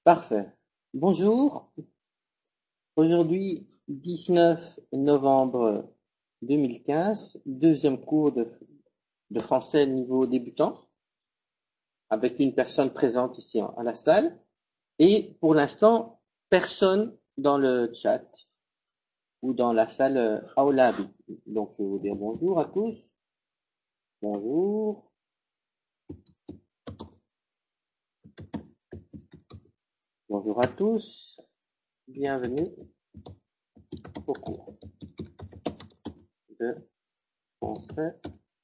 Parfait. Bonjour. Aujourd'hui, 19 novembre 2015, deuxième cours de français niveau débutant, avec une personne présente ici à la salle. Et pour l'instant, personne dans le chat ou dans la salle Aula. Donc, je vais vous dire bonjour à tous. Bonjour. Bonjour à tous. Bienvenue au cours de français.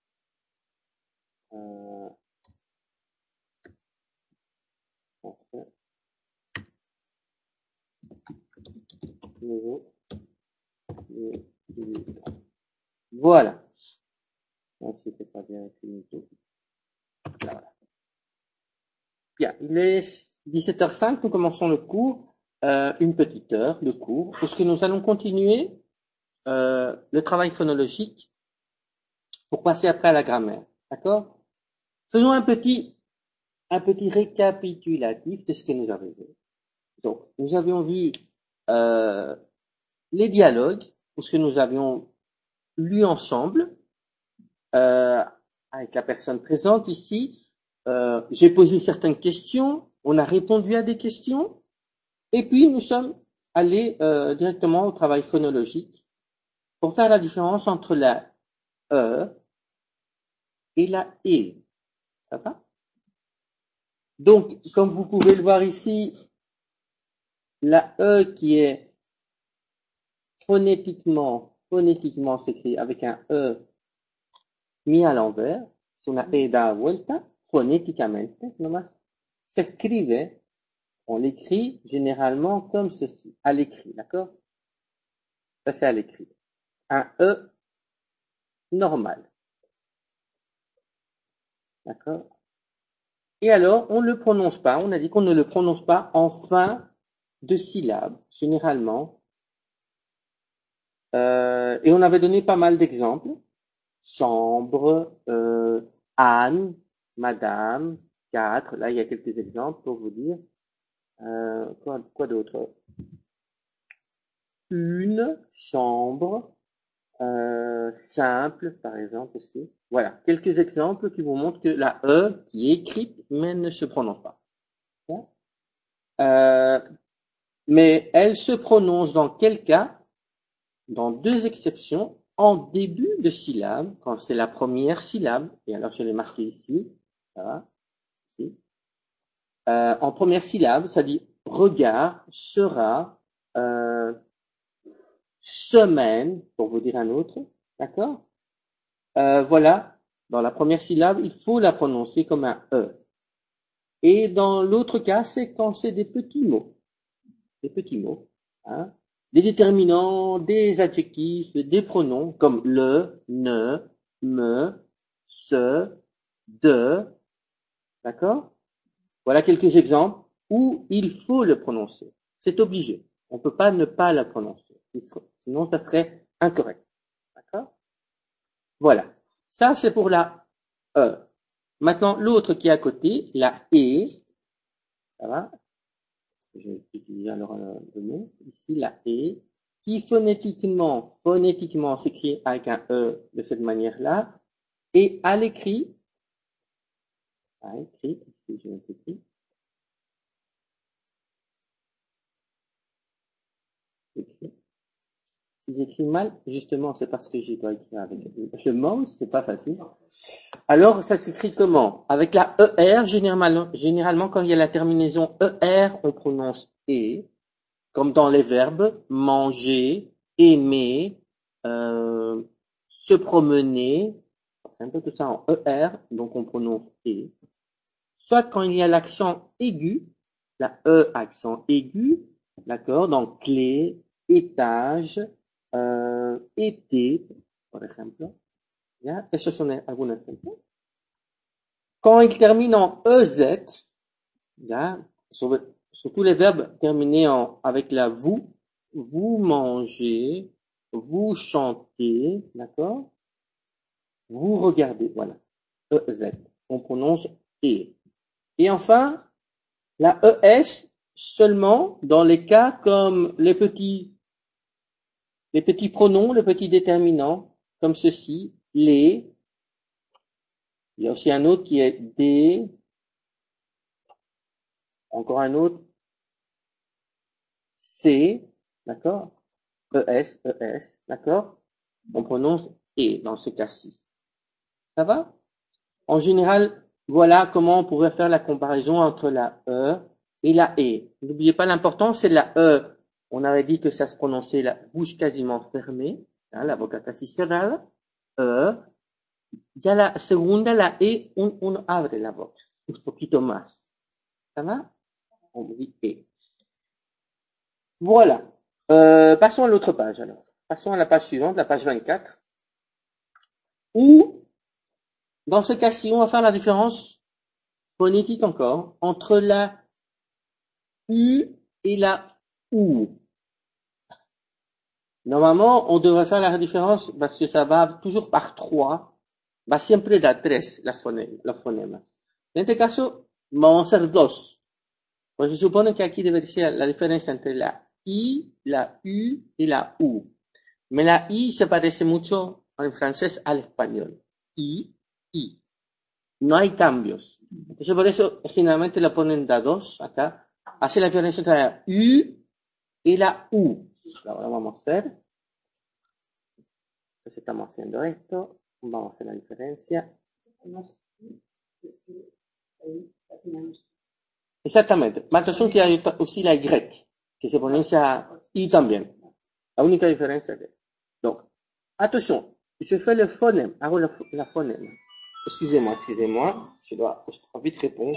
Français niveau débutant. Voilà. Non, c'était pas bien écrit du tout. Voilà. Bien, il est 17h05, nous commençons le cours, une petite heure de cours, puisque nous allons continuer le travail phonologique pour passer après à la grammaire. D'accord? Faisons un petit récapitulatif de ce que nous avons vu. Donc, nous avions vu les dialogues, ce que nous avions lu ensemble, avec la personne présente ici. J'ai posé certaines questions, on a répondu à des questions, et puis nous sommes allés directement au travail phonologique pour faire la différence entre la E et la E. Ça va? Donc, comme vous pouvez le voir ici, la E qui est phonétiquement s'écrit avec un E mis à l'envers, c'est una E da vuelta, fonéticamente, nomás, s'écrivait. On l'écrit généralement comme ceci, à l'écrit, d'accord? Ça, c'est à l'écrit. Un E normal. D'accord? Et alors, on ne le prononce pas. On a dit qu'on ne le prononce pas en fin de syllabe, généralement. Et on avait donné pas mal d'exemples. Chambre, Anne, Madame, 4. Là, il y a quelques exemples pour vous dire. Quoi d'autre? Une chambre, simple, par exemple, aussi. Voilà, quelques exemples qui vous montrent que la E qui est écrite, mais ne se prononce pas. Mais elle se prononce dans quel cas? Dans deux exceptions, en début de syllabe, quand c'est la première syllabe, et alors je l'ai marqué ici, ça va, ici. En première syllabe, ça dit regard, sera, semaine, pour vous dire un autre, d'accord? Voilà, dans la première syllabe, il faut la prononcer comme un E. Et dans l'autre cas, c'est quand c'est des petits mots. Des petits mots, hein? Des déterminants, des adjectifs, des pronoms, comme le, ne, me, ce, de, d'accord? Voilà quelques exemples où il faut le prononcer. C'est obligé. On ne peut pas ne pas la prononcer. Sinon, ça serait incorrect. D'accord? Voilà. Ça, c'est pour la E. Maintenant, l'autre qui est à côté, la E, ça va? Je vais utiliser alors le mot. Ici, la E, qui phonétiquement s'écrit avec un E de cette manière-là, et à l'écrit, ici, je vais écrire, si j'écris mal, justement, c'est parce que je dois écrire avec le mouse, c'est pas facile. Alors, ça s'écrit comment? Avec la ER, généralement, quand il y a la terminaison ER, on prononce E, comme dans les verbes manger, aimer, se promener, c'est un peu tout ça en ER, donc on prononce E. Soit quand il y a l'accent aigu, la E accent aigu, d'accord, donc clé, étage, été, par exemple. ¿Ya? Esos son algunos ejemplos. Quand il termine en EZ, ¿ya? Surtout les verbes terminés avec la vous mangez, vous chantez, d'accord? Vous regardez, voilà. EZ. On prononce E. Et enfin, la ES seulement dans les cas comme les petits pronoms, les petits déterminants, comme ceci, les. Il y a aussi un autre qui est des. Encore un autre, C, d'accord? ES, d'accord? On prononce E dans ce cas-ci. Ça va? En général, voilà comment on pourrait faire la comparaison entre la E et la E. N'oubliez pas l'important, c'est la E. On avait dit que ça se prononçait la bouche quasiment fermée, hein, la boca casi cerrada. E. Ya la segunda, la E, uno abre la boca un poquito más. ¿Ça va? On dit E. Voilà. Passons à l'autre page alors. Passons à la page suivante, la page 24. Où, dans ce cas-ci, on va faire la différence phonétique encore entre la U et la OU. Normalement, on devrait faire la différence parce que ça va toujours par 3. Va siempre da 3 la fonema. En este caso, vamos a hacer 2. Pues se supone que aquí debería ser la diferencia entre la I, la U y la U. Mais la I se parece mucho en francés al español. I. No hay cambios. Entonces por eso generalmente lo ponen da 2 acá. Hace la diferencia entre la U y la U. Ahora vamos a hacer. Entonces estamos haciendo esto. Vamos a hacer la diferencia. Exactamente. Mais attention qu'il y a aussi la Y, qui se prononcia I también. La única diferencia que. Donc, attention, je fais le phonème. Hago la phonème. Excusez-moi, je dois vite répondre.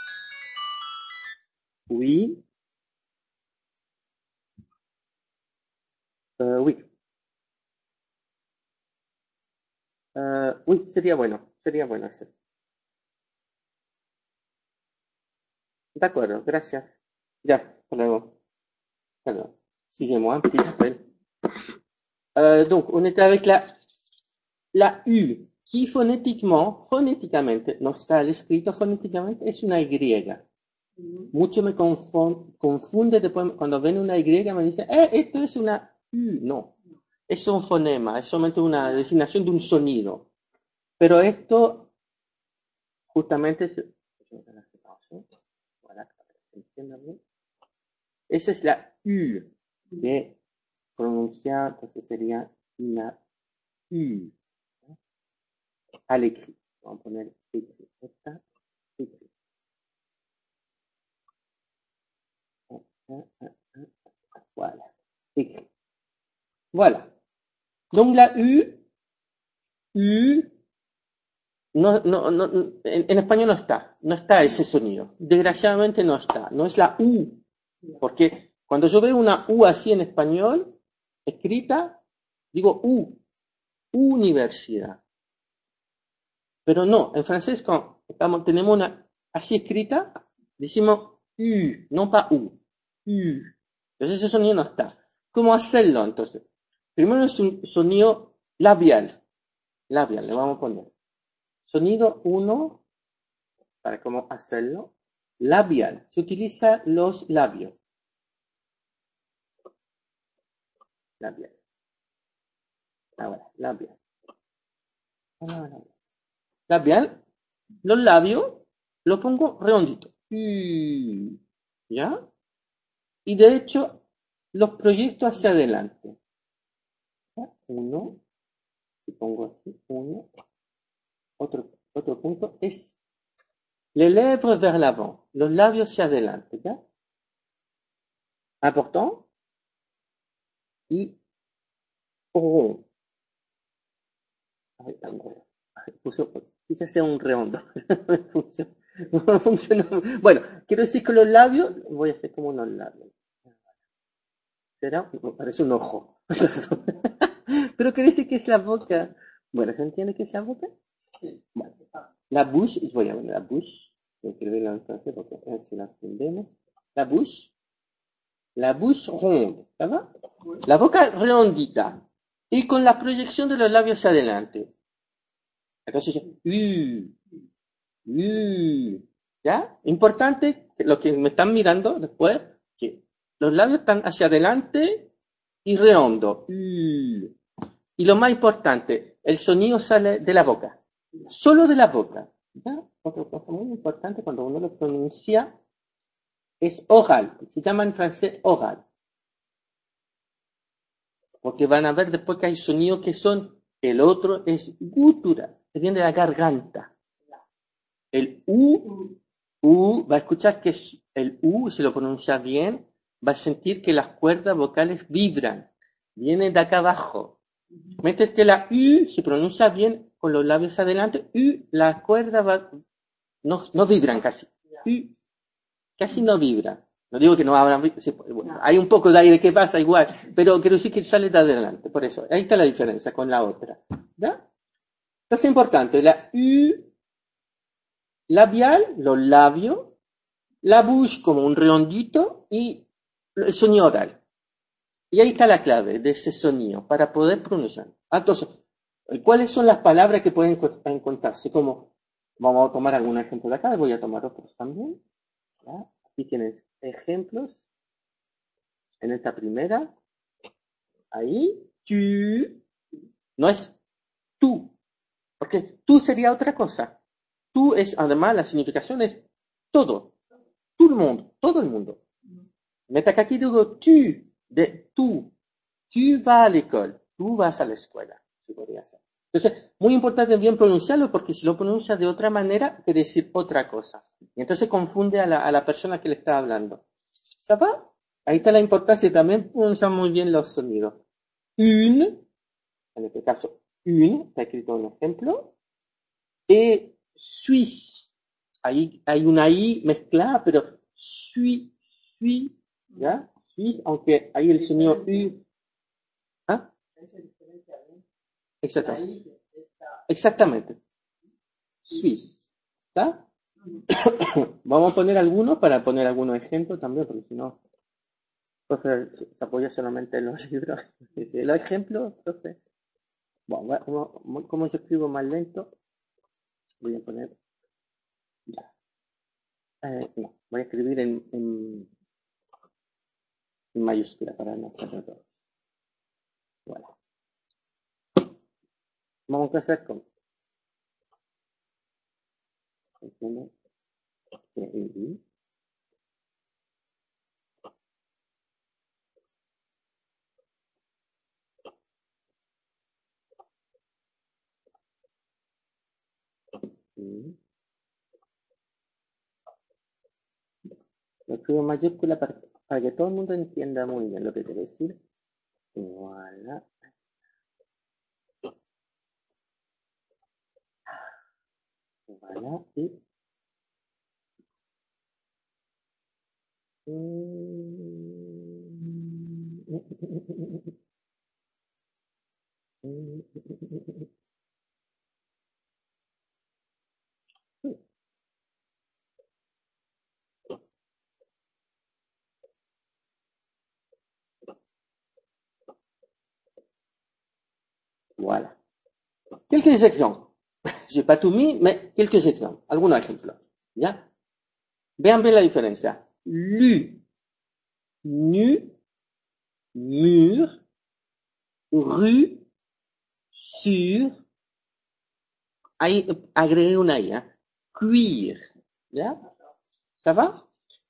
Oui. Oui. Oui, sería bueno hacer. De acuerdo, gracias. Ya, hasta luego. Alors, excusez-moi, un petit appel. Donc, on était avec la U, qui fonéticamente, no está escrito fonéticamente, es una Y. Mucho me confunde después cuando ven una Y me dicen, esto es una U. No, es un fonema, es solamente una designación de un sonido. Pero esto justamente es, voilà, esa es la U de pronunciar, entonces sería una U al écrit. Vamos a poner écrit. Esta, écrit. Voilà, écrit. Voilà. Donc la U, en español no está ese sonido. Desgraciadamente no está, no es la U. Porque cuando yo veo una U así en español, escrita, digo universidad. Pero no, en francés cuando tenemos una así escrita, decimos U, no pa U. U. Entonces ese sonido no está. ¿Cómo hacerlo entonces? Primero es un sonido labial. Labial, le vamos a poner. Sonido 1, para cómo hacerlo. Labial. Se utiliza los labios. Labial. Ahora, labial. Labial. Los labios los pongo redondito. ¿Ya? Y de hecho, los proyecto hacia adelante. ¿Ya? 1. Y pongo así. 1. Otro punto es les lèvres vers l'avant, los labios hacia adelante, ¿ya? Important. Y rond. Quise hacer un redondo. No funcionó. Bueno, quiero decir que los labios, voy a hacer como unos labios. ¿Será? Me parece un ojo. Pero quiere decir que es la boca. Bueno, ¿se entiende qué es la boca? Bueno, la bouche, voy a poner la bouche. Voy a escribirla en francés porque si la entendemos. La bouche ronde, ¿está bien? La boca redondita y con la proyección de los labios hacia adelante. Acá se dice ¿Ya? Importante, que lo que me están mirando después, que los labios están hacia adelante y redondo. Y lo más importante, el sonido sale de la boca. Solo de la boca. ¿Ya? Otra cosa muy importante cuando uno lo pronuncia es oral. Se llama en francés oral. Porque van a ver después que hay sonidos que son, el otro es gutural, que viene de la garganta. El va a escuchar que el si lo pronuncia bien, va a sentir que las cuerdas vocales vibran. Viene de acá abajo. Mientras que la U se pronuncia bien con los labios adelante, la cuerda no vibran casi. Casi no vibra. No digo que no habrá, bueno, hay un poco de aire que pasa igual, pero quiero decir que sale de adelante, por eso. Ahí está la diferencia con la otra. ¿Ya? Entonces es importante, la U labial, los labios, la bouche como un redondito y el sonido oral. Y ahí está la clave de ese sonido para poder pronunciar. Entonces, ¿cuáles son las palabras que pueden encontrarse? Como, vamos a tomar algún ejemplo de acá, voy a tomar otros también. ¿Ya? Aquí tienes ejemplos. En esta primera, ahí, tu, no es tú, porque tú sería otra cosa. Tú es, además, la significación es todo, todo el mundo. Mientras que aquí digo tu, de tú vas a la escuela, tú vas a la escuela, se podría hacer. Entonces, muy importante bien pronunciarlo porque si lo pronuncia de otra manera, quiere decir otra cosa. Y entonces confunde a la persona que le está hablando. ¿Sabes? Ahí está la importancia y también pronunciar muy bien los sonidos. Une, en este caso, une, está escrito en ejemplo, y Suisse. Ahí hay una I mezclada, pero suis, ¿ya? Suisse, aunque ahí el sonido U, ¿ah? Exactamente. Exactamente. Suisse. ¿Está? Vamos a poner algunos para poner algunos ejemplos también, porque si no, profe, se apoya solamente en los libros. Dice, los ejemplos, profe. Bueno, como yo escribo más lento, voy a poner, ya. No, voy a escribir en mayúscula para no hacerlo todo. Bueno, vamos a hacer con CI. Lo escribo en mayúscula para que todo el mundo entienda muy bien lo que quiero decir. Voilà. Voilà. Voilà. Quelques exemples. J'ai pas tout mis, mais quelques exemples. Algunos ejemplos. ¿Ya? Vean bien la diferencia. Lu, nu, mur, rue, sur. Ahí agregué una I, ¿eh? Cuir. ¿Ya? ¿Ça va?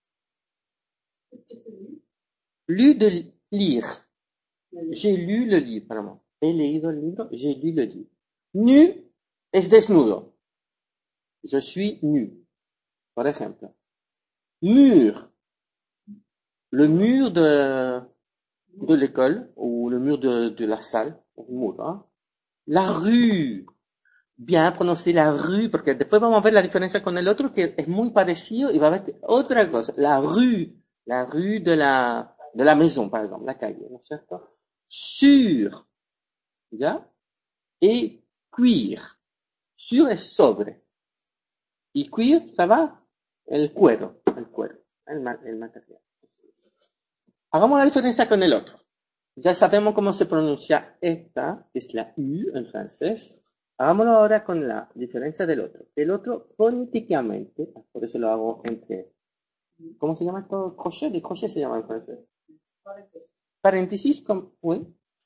Lu de lire. J'ai lu le livre, pardon. He leído el libro, j'ai lu le livre. Nu es desnudo. Je suis nu, por ejemplo. Mur. Le mur de l'école ou le mur de la salle. Mur, hein? La rue. Bien pronunciar la rue, porque después vamos a ver la diferencia con el otro que es muy parecido y va a ver otra cosa. La rue de la maison, par exemple, la calle, ¿no es cierto? Sur, ¿ya? Y cuir. Sur es sobre. Y cuir, ¿ça va? El cuero, el material. Hagamos la diferencia con el otro. Ya sabemos cómo se pronuncia esta, que es la U en francés. Hagámoslo ahora con la diferencia del otro. El otro fonéticamente, por eso lo hago entre, ¿cómo se llama esto? Crochet, de crochet se llama en francés. Paréntesis, oui.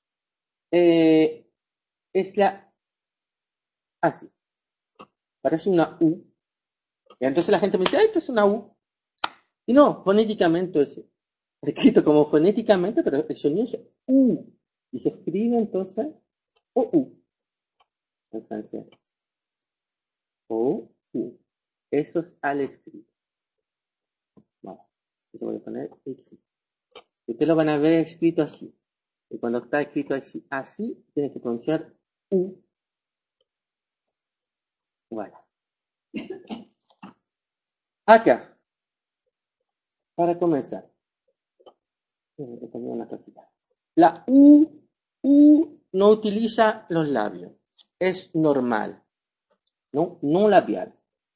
Es la, así, parece una U. Y entonces la gente me dice, esto es una U. Y no, fonéticamente es escrito como fonéticamente, pero el sonido es U. Y se escribe entonces OU en francés. OU. Eso es al escrito. Vale. Yo voy a poner X. Ustedes lo van a ver escrito así. Y cuando está escrito así, tiene que pronunciar U. Voilà. Acá, para comenzar. Una cosita. La U no utiliza los labios. Es normal. No labial.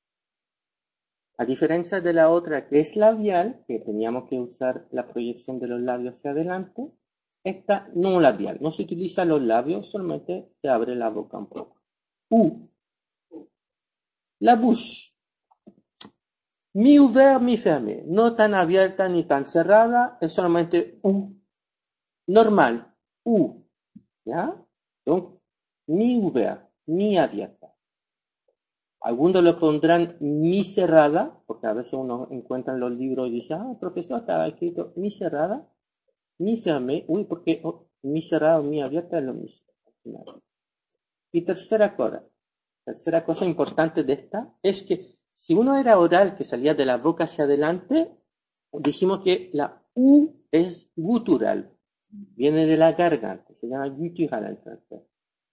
A diferencia de la otra que es labial, que teníamos que usar la proyección de los labios hacia adelante, esta no labial. No se utiliza los labios, solamente se abre la boca un poco. U. La bouche. Mi ouvert, mi fermé. No tan abierta ni tan cerrada, es solamente U. Normal. U. ¿Ya? Donc, mi ouvert, mi abierta. Algunos lo pondrán mi cerrada, porque a veces uno encuentra en los libros y dice, profesor, está escrito mi cerrada, mi fermé. Uy, porque mi cerrada o mi abierta es lo mismo. Y tercera cosa importante de esta, es que si uno era oral que salía de la boca hacia adelante, dijimos que la U es gutural, viene de la garganta, se llama gutural en francés.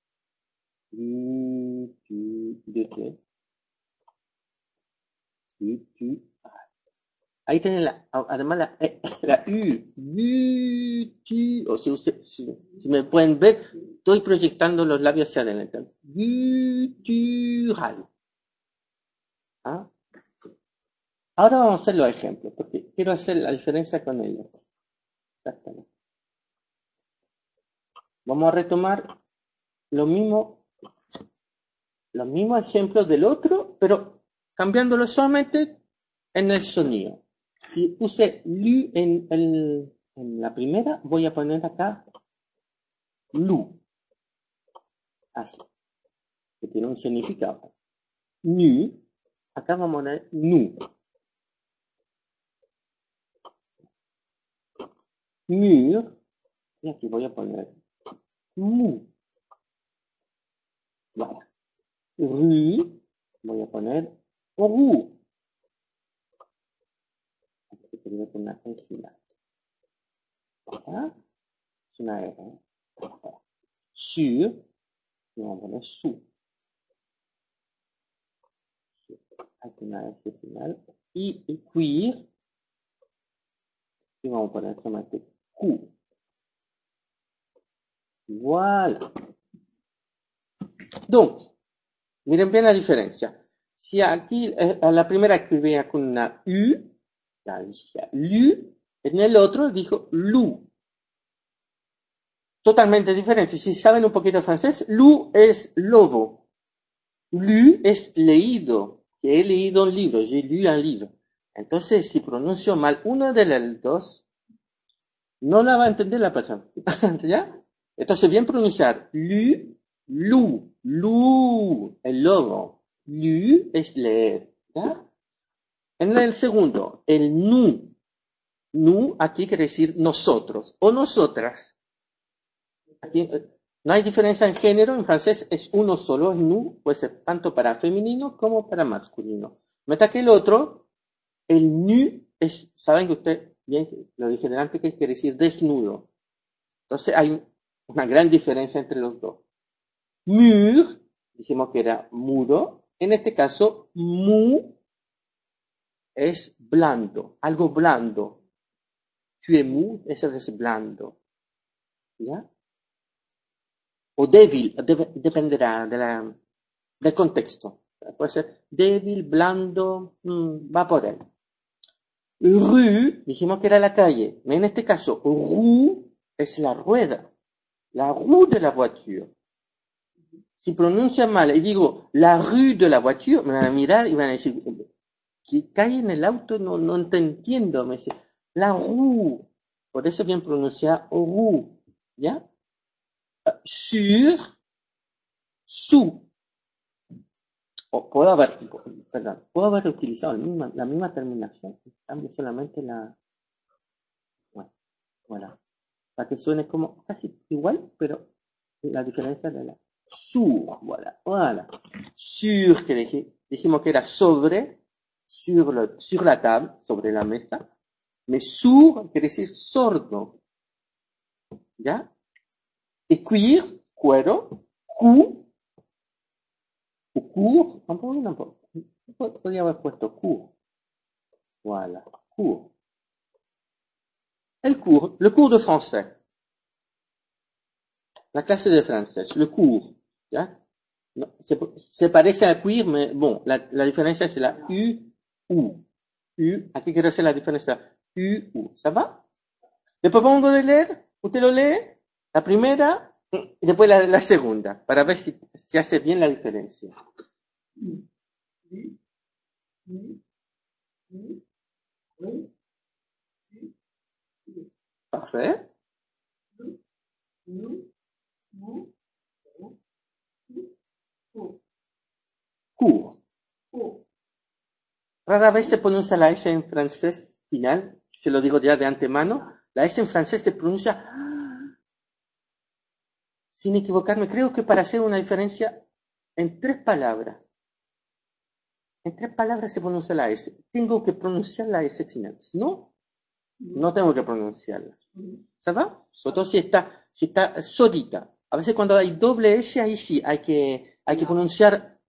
Ahí tienen además la U, o si me pueden ver, estoy proyectando los labios hacia adelante. Gutural. ¿Ah? Ahora vamos a hacer los ejemplos, porque quiero hacer la diferencia con ellos. Exactamente. Vamos a retomar los mismos ejemplos del otro, pero cambiándolo solamente en el sonido. Si puse lu en la primera, voy a poner acá lu. Así. Que tiene un significado. Nu. Acá vamos a poner nu. Mur. Y aquí voy a poner mu. Voilà. Rue. Voy a poner rue. Aquí te voy a poner una E final. ¿Ah? Es una R. Sur. Y vamos a poner su. Aquí una S final. Y queer. Y vamos a poner solamente Q. Voilà. Donc, miren bien la diferencia. Si aquí la primera escribía con una U, la decía lu, en el otro dijo lu. Totalmente diferente. Si saben un poquito francés, lu es lobo. Lu es leído. Que he leído un libro, j'ai lu un libro. Entonces, si pronuncio mal una de las dos, no la va a entender la persona. ¿Ya? Entonces, bien pronunciar lu, lu, el lobo. Lu es leer. ¿Ya? En el segundo, el nu aquí quiere decir nosotros o nosotras. Aquí no hay diferencia en género, en francés es uno solo, es nu, puede ser tanto para femenino como para masculino. Mientras que el otro, el nu, saben que usted, bien, lo dije delante, que quiere decir desnudo. Entonces hay una gran diferencia entre los dos. Mur, dijimos que era muro, en este caso, mu es blando, algo blando. Tu es mou, eso es blando. ¿Ya? O débil, dependerá del contexto. Puede ser débil, blando, va por él. Rue, dijimos que era la calle. En este caso, roue es la rueda. La roue de la voiture. Si pronuncia mal y digo la rue de la voiture, me van a mirar y van a decir, ¿qué cae en el auto? No te entiendo. Me dice, la rue. Por eso bien pronunciar rue. ¿Ya? Sur, sous. Puedo haber utilizado la misma terminación. Cambio solamente bueno, voilà. Para que suene como casi igual, pero la diferencia de la sur, voilà. Sur, que dijimos que era sobre, sur la table, sobre la mesa. Mais sourd quiere decir sordo, ¿ya? Y cuir, cuero, cu, o cour, tampoco. Podría haber puesto cour. Voilà, cours. Le cours de français. La clase de francés, le cours. ¿Ya? No, se parece a cuir, mais bon, la diferencia es la U, U. U, aquí quiero hacer la diferencia. U, U. ¿Ça va? Después pongo de leer, usted lo lee, la primera, y después la segunda, para ver si hace bien la diferencia. Parfait. Cours. Rara vez se pronuncia la S en francés final, se lo digo ya de antemano. La S en francés se pronuncia sin equivocarme, creo que para hacer una diferencia en 3 palabras. En 3 palabras se pronuncia la S. Tengo que pronunciar la S final. Si no tengo que pronunciarla. ¿Se va? Sobre todo si está solita. A veces cuando hay doble S, ahí sí hay que pronunciar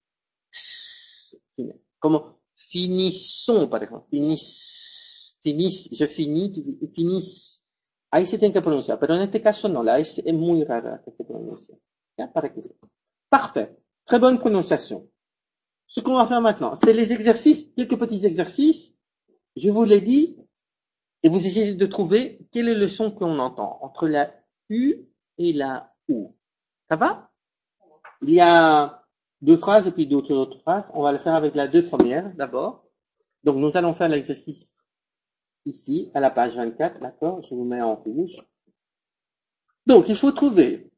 como finissons, por ejemplo. Je finis, tu finis. Ahí se tiene que pronunciar, pero en este caso no, la S es muy rara que se pronuncie. ¿Ya? Para que sepa. Parfait. Très bonne prononciation. Ce qu'on va faire maintenant, c'est les exercices, quelques petits exercices. Je vous l'ai dit, et vous essayez de trouver quel est le son qu'on entend entre la U et la OU. Ça va? Il y a 2 phrases et puis d'autres phrases. On va le faire avec la 2 premières d'abord. Donc nous allons faire l'exercice ici, à la page 24, d'accord? Je vous mets en rouge. Donc il faut trouver,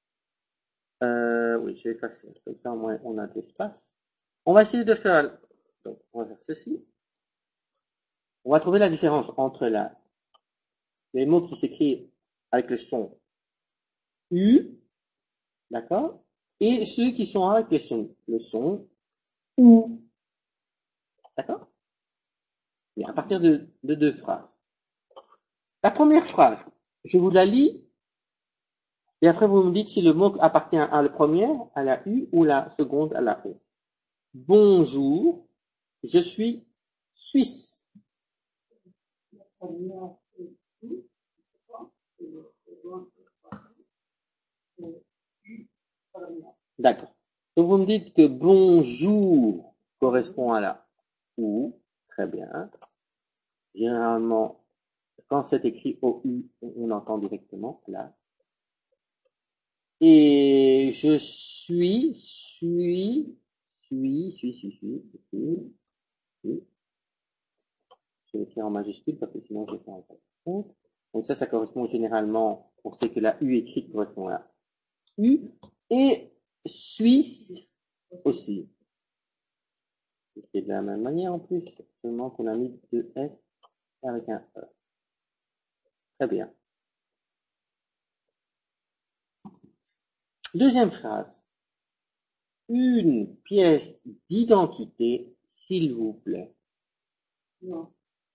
oui, j'ai effacé, comme ça au moins on a de l'espace. On va essayer de faire, donc on va faire ceci. On va trouver la différence entre les mots qui s'écrivent avec le son U, d'accord, et ceux qui sont avec le son OU, d'accord? Et à partir de 2 phrases. La première phrase, je vous la lis, et après vous me dites si le mot appartient à la première, à la U, ou la seconde, à la O. Bonjour, je suis suisse. D'accord. Donc vous me dites que bonjour correspond à la OU. Très bien. Généralement, quand c'est écrit OU, on entend directement là. Et je suis. Je vais écrire en majuscule parce que sinon je vais faire un compte. Donc ça correspond généralement, on sait que la U écrite correspond à U. Et Suisse aussi. C'est de la même manière en plus, seulement qu'on a mis 2 S avec un E. Très bien. Deuxième phrase. Une pièce d'identité, s'il vous plaît. Non.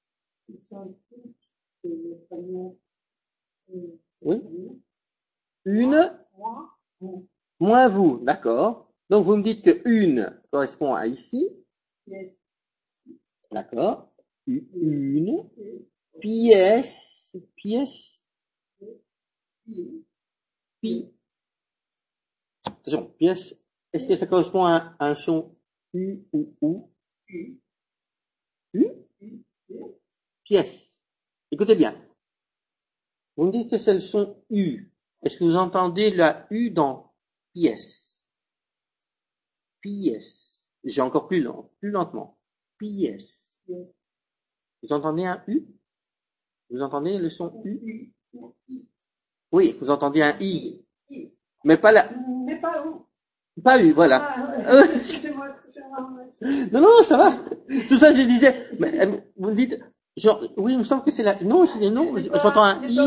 Oui. Une. Moins vous, d'accord. Donc vous me dites que une correspond à ici. D'accord. Une pièce. Attention, pièce. Est-ce que ça correspond à un son U ou OU? U? Pièce. Écoutez bien. Vous me dites que c'est le son U. Est-ce que vous entendez la U dans pièce? pièce. J'ai encore plus lentement. Pièce. Vous entendez un U? Vous entendez le son U? Oui, vous entendez un I. Mais pas la, Mais pas où? pas U, voilà. Excusez-moi. Non, non, ça va. Tout ça, je disais, mais vous me dites, genre, oui, il me semble que c'est la, non, je dis non, j'entends un I.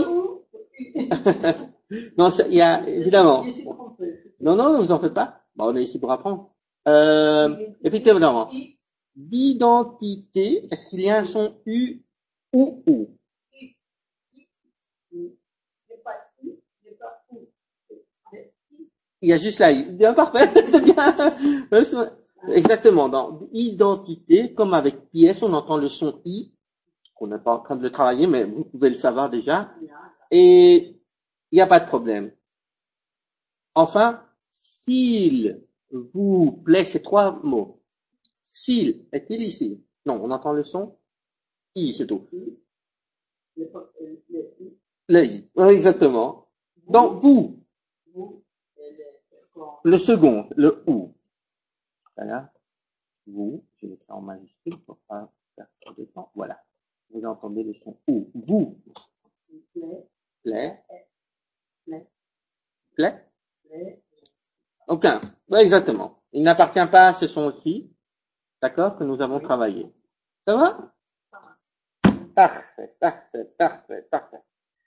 Non, il y a, évidemment. Non, non, ne vous en faites pas. Bon, on est ici pour apprendre. Effectivement. D'identité, est-ce qu'il y a un son U ou O? Il y a juste la I. Bien, parfait, c'est bien. Exactement. Dans identité, comme avec pièce, on entend le son I. On n'est pas en train de le travailler, mais vous pouvez le savoir déjà. Et il n'y a pas de problème. Enfin, s'il vous plaît, ces trois mots. S'il, est-il ici? Non, on entend le son I, c'est tout. Le I. Exactement. Donc, vous. Le second, le OU. Voilà. Vous, je vais faire en majuscule pour pas faire trop de temps. Voilà. Vous entendez le son OU. Vous. Les. Les. Aucun. Ouais, exactement. Il n'appartient pas à ce son-ci. D'accord? Que nous avons travaillé. Ça va? Parfait, parfait, parfait, parfait.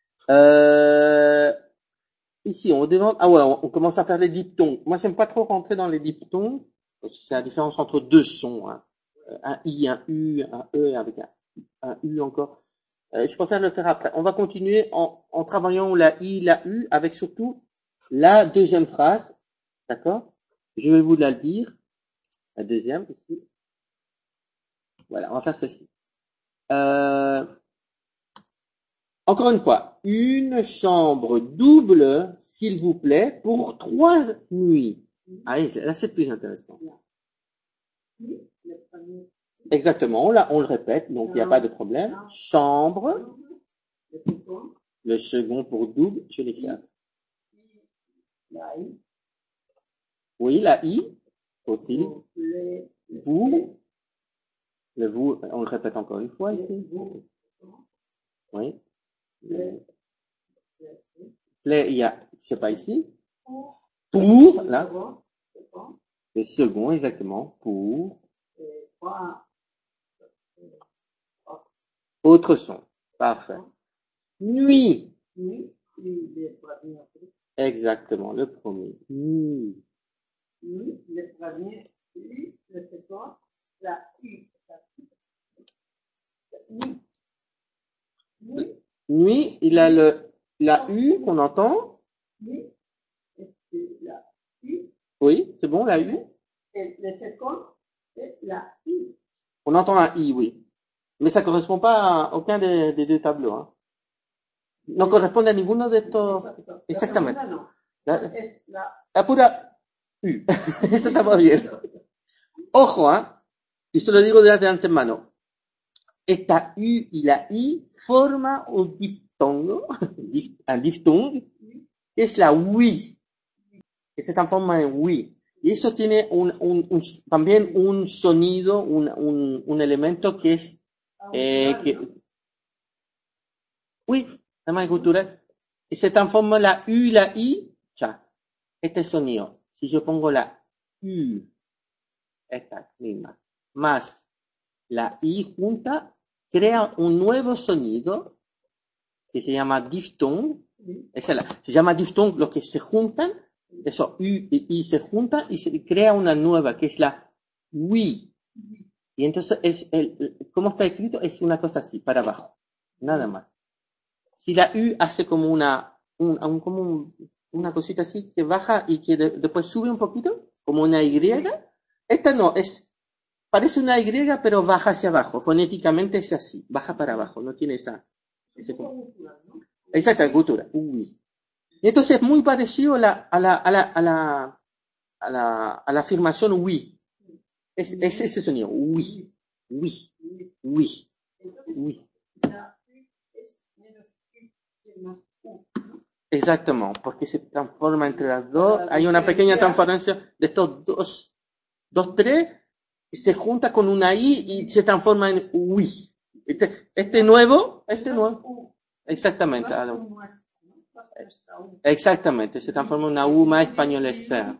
Ici, on demande, ah ouais, on commence à faire les diphtongues. Moi, j'aime pas trop rentrer dans les diphtongues. C'est la différence entre deux sons, hein. Un I, un U, un E avec un U encore. Je préfère le faire après. On va continuer en travaillant la I, la U, avec surtout la deuxième phrase. D'accord? Je vais vous la dire. La deuxième, ici. Voilà, on va faire celle-ci. Encore une fois, une chambre double, s'il vous plaît, pour 3 nuits. Allez, là, c'est plus intéressant. Exactement, là, on le répète, donc il n'y a pas de problème. Chambre, le second pour double, je l'écris. Oui, la I, aussi. Vous, le vous, on le répète encore une fois ici. Oui. Les, il y a, je sais pas ici. Pour, là. Le second, exactement. Pour. Autre son. Parfait. Nuit. Exactement, le premier. Nuit. Le premier, le second, la U. Nuit, il a la U qu'on entend. Oui, c'est bon, la U. Et le second, c'est la I. On entend un I, oui. Mais ça correspond pas à aucun des deux tableaux, hein. No corresponde a ninguno de estos. Exactamente. La pura U. Eso está muy bien. Ojo, ¿eh? Y se lo digo de antemano. Esta U y la I forman un diptongo, un diphtongue, que es la oui, que se transforma en oui. Y eso tiene también un sonido, un elemento que es, oui, la más cultural, y se transforma la U y la I, ya, este sonido. Si yo pongo la U, esta misma, más la I junta, crea un nuevo sonido que se llama diphtongue. Se llama diphtongue los que se juntan, eso, U y I se juntan y se crea una nueva que es la oui. Y entonces ¿cómo está escrito? Es una cosa así, para abajo, nada más. Si la U hace como una cosita así que baja y que después sube un poquito, como una Y, esta no, parece una Y, pero baja hacia abajo. Fonéticamente es así, baja para abajo, no tiene exacta cultura. Uy. Y entonces es muy parecido a la afirmación oui. Es ese sonido. Oui. Oui. Oui. Oui. Exactement, porque se transforma entre las dos. Hay una pequeña transferencia de estos dos Los tres se junta con una I y se transforma en UI. Este nuevo, exactamente, exactamente, se transforma en una U más españolesa.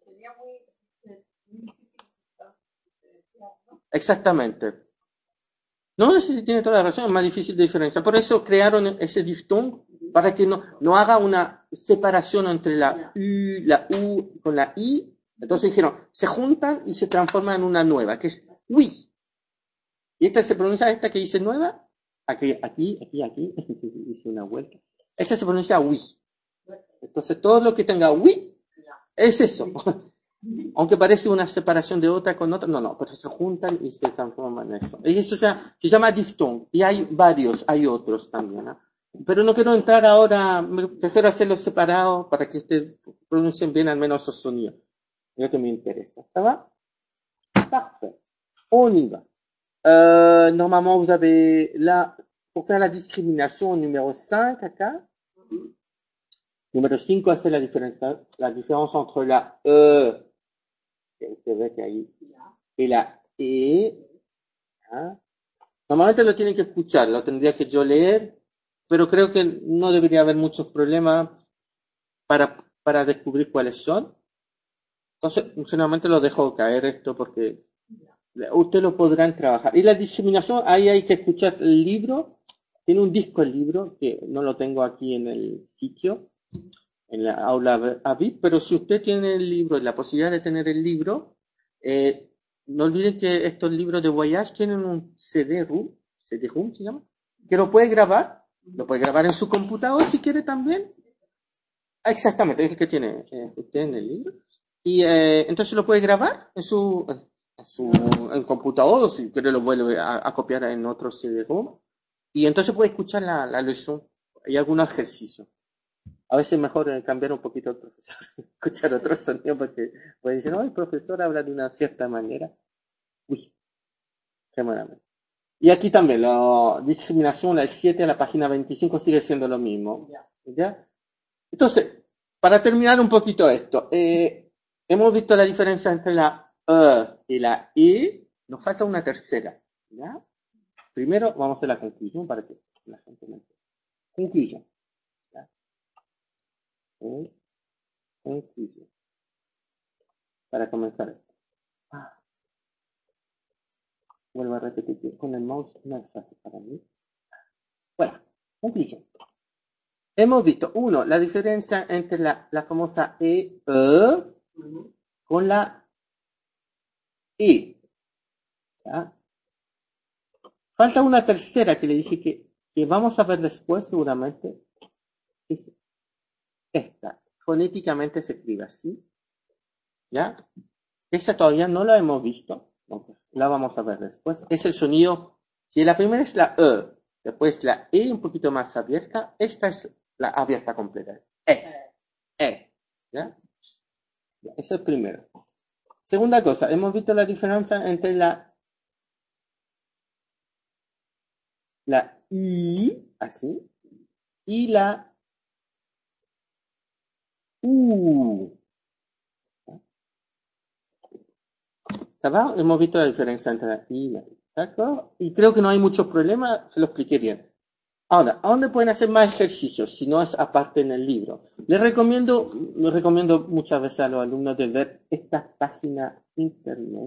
Exactamente. No sé si tiene toda la razón, es más difícil de diferenciar. Por eso crearon ese diftong, para que no haga una separación entre la U con la I. Entonces dijeron, se juntan y se transforman en una nueva, que es UI. Y esta se pronuncia, esta que dice nueva, aquí, dice una vuelta. Esta se pronuncia UI. Entonces todo lo que tenga UI es eso. Aunque parece una separación de otra con otra, no, pero se juntan y se transforman en eso. Y eso se llama diftong. Y hay varios, hay otros también, ¿no? Pero no quiero entrar ahora, prefiero hacerlos separados para que ustedes pronuncien bien al menos esos sonidos. Es lo que me interesa. ¿Ça va? Parfait. On y va. Normalement, vous avez là, pour faire la discrimination, numéro 5 acá. Numéro 5, c'est la différence entre la que usted ve que ahí, y la E. ¿Ah? Normalmente lo tienen que escuchar, lo tendría que yo leer, pero creo que no debería haber muchos problemas para descubrir cuáles son. Entonces, generalmente lo dejo caer esto porque usted lo podrán trabajar. Y la discriminación, ahí hay que escuchar el libro. Tiene un disco el libro, que no lo tengo aquí en el sitio, en la aula AVIP, pero si usted tiene el libro y la posibilidad de tener el libro, no olviden que estos libros de Voyage tienen un CD-ROM se llama, que lo puede grabar en su computador si quiere también. Exactamente, es el que tiene usted en el libro. Y entonces lo puede grabar en en computador, o si quiere lo vuelve a copiar en otro CD-ROM. Y entonces puede escuchar la lección y algunos ejercicios. A veces es mejor cambiar un poquito al profesor, escuchar otro sonido porque puede decir, no, el profesor habla de una cierta manera. Uy, qué maravilla. Y aquí también, la discriminación, el 7 a la página 25 sigue siendo lo mismo. ¿Ya? Entonces, para terminar un poquito esto, hemos visto la diferencia entre la y la I, nos falta una tercera. ¿Ya? Primero vamos a hacer la conclusión para que la gente me entienda. Conclusión. ¿Ya? Conclusión. Para comenzar esto. Vuelvo a repetir que con el mouse no es fácil para mí. Bueno, conclusión. Hemos visto, uno, la diferencia entre la famosa con la E. ¿Ya? Falta una tercera que le dije que vamos a ver después seguramente. Es esta. Fonéticamente se escribe así. ¿Ya? Esa todavía no la hemos visto. Entonces, la vamos a ver después. Es el sonido. Si la primera es la después la E un poquito más abierta, esta es la abierta completa. ¿Ya? Eso es el primero. Segunda cosa, hemos visto la diferencia entre la I, así, y la U. ¿Está? Hemos visto la diferencia entre la I y la U. ¿De y creo que no hay muchos problemas, se lo expliqué bien. Ahora, ¿a dónde pueden hacer más ejercicios si no es aparte en el libro? Les recomiendo muchas veces a los alumnos de ver esta página internet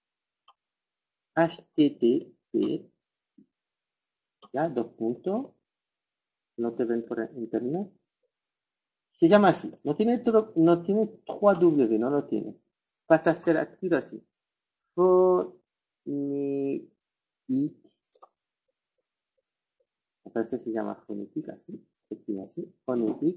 http, ya, 2 puntos, no te ven por internet. Se llama así, no tiene 3W, no lo tiene. Pasa a ser activo así. Phonetic, me parece que se llama Phonetic así, se escribe así, Phonetic.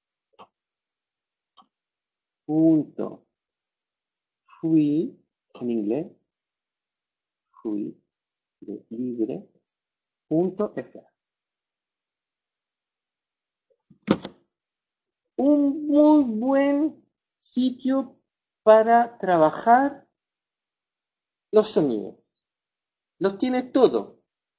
Punto free en inglés, free, de libre, punto fr. Un muy buen sitio para trabajar los sonidos. Los tiene todo.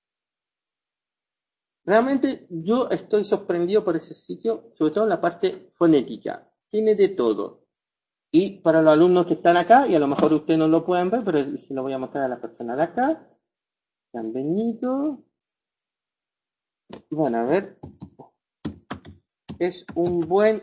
Realmente yo estoy sorprendido por ese sitio, sobre todo en la parte fonética. Tiene de todo. Y para los alumnos que están acá, y a lo mejor ustedes no lo pueden ver, pero se lo voy a mostrar a la persona de acá. Bienvenido. Bueno, a ver. Es un buen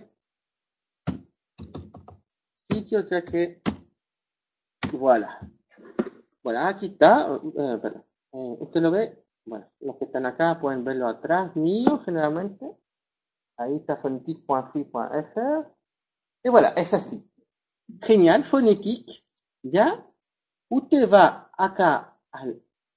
sitio, ya que... Voilà. Bueno, aquí está. Perdón. ¿Usted lo ve? Bueno, los que están acá pueden verlo atrás mío, generalmente. Ahí está phonetic.free.fr. Y voilà, es así. Genial, Phonetic. ¿Ya? Usted va acá al...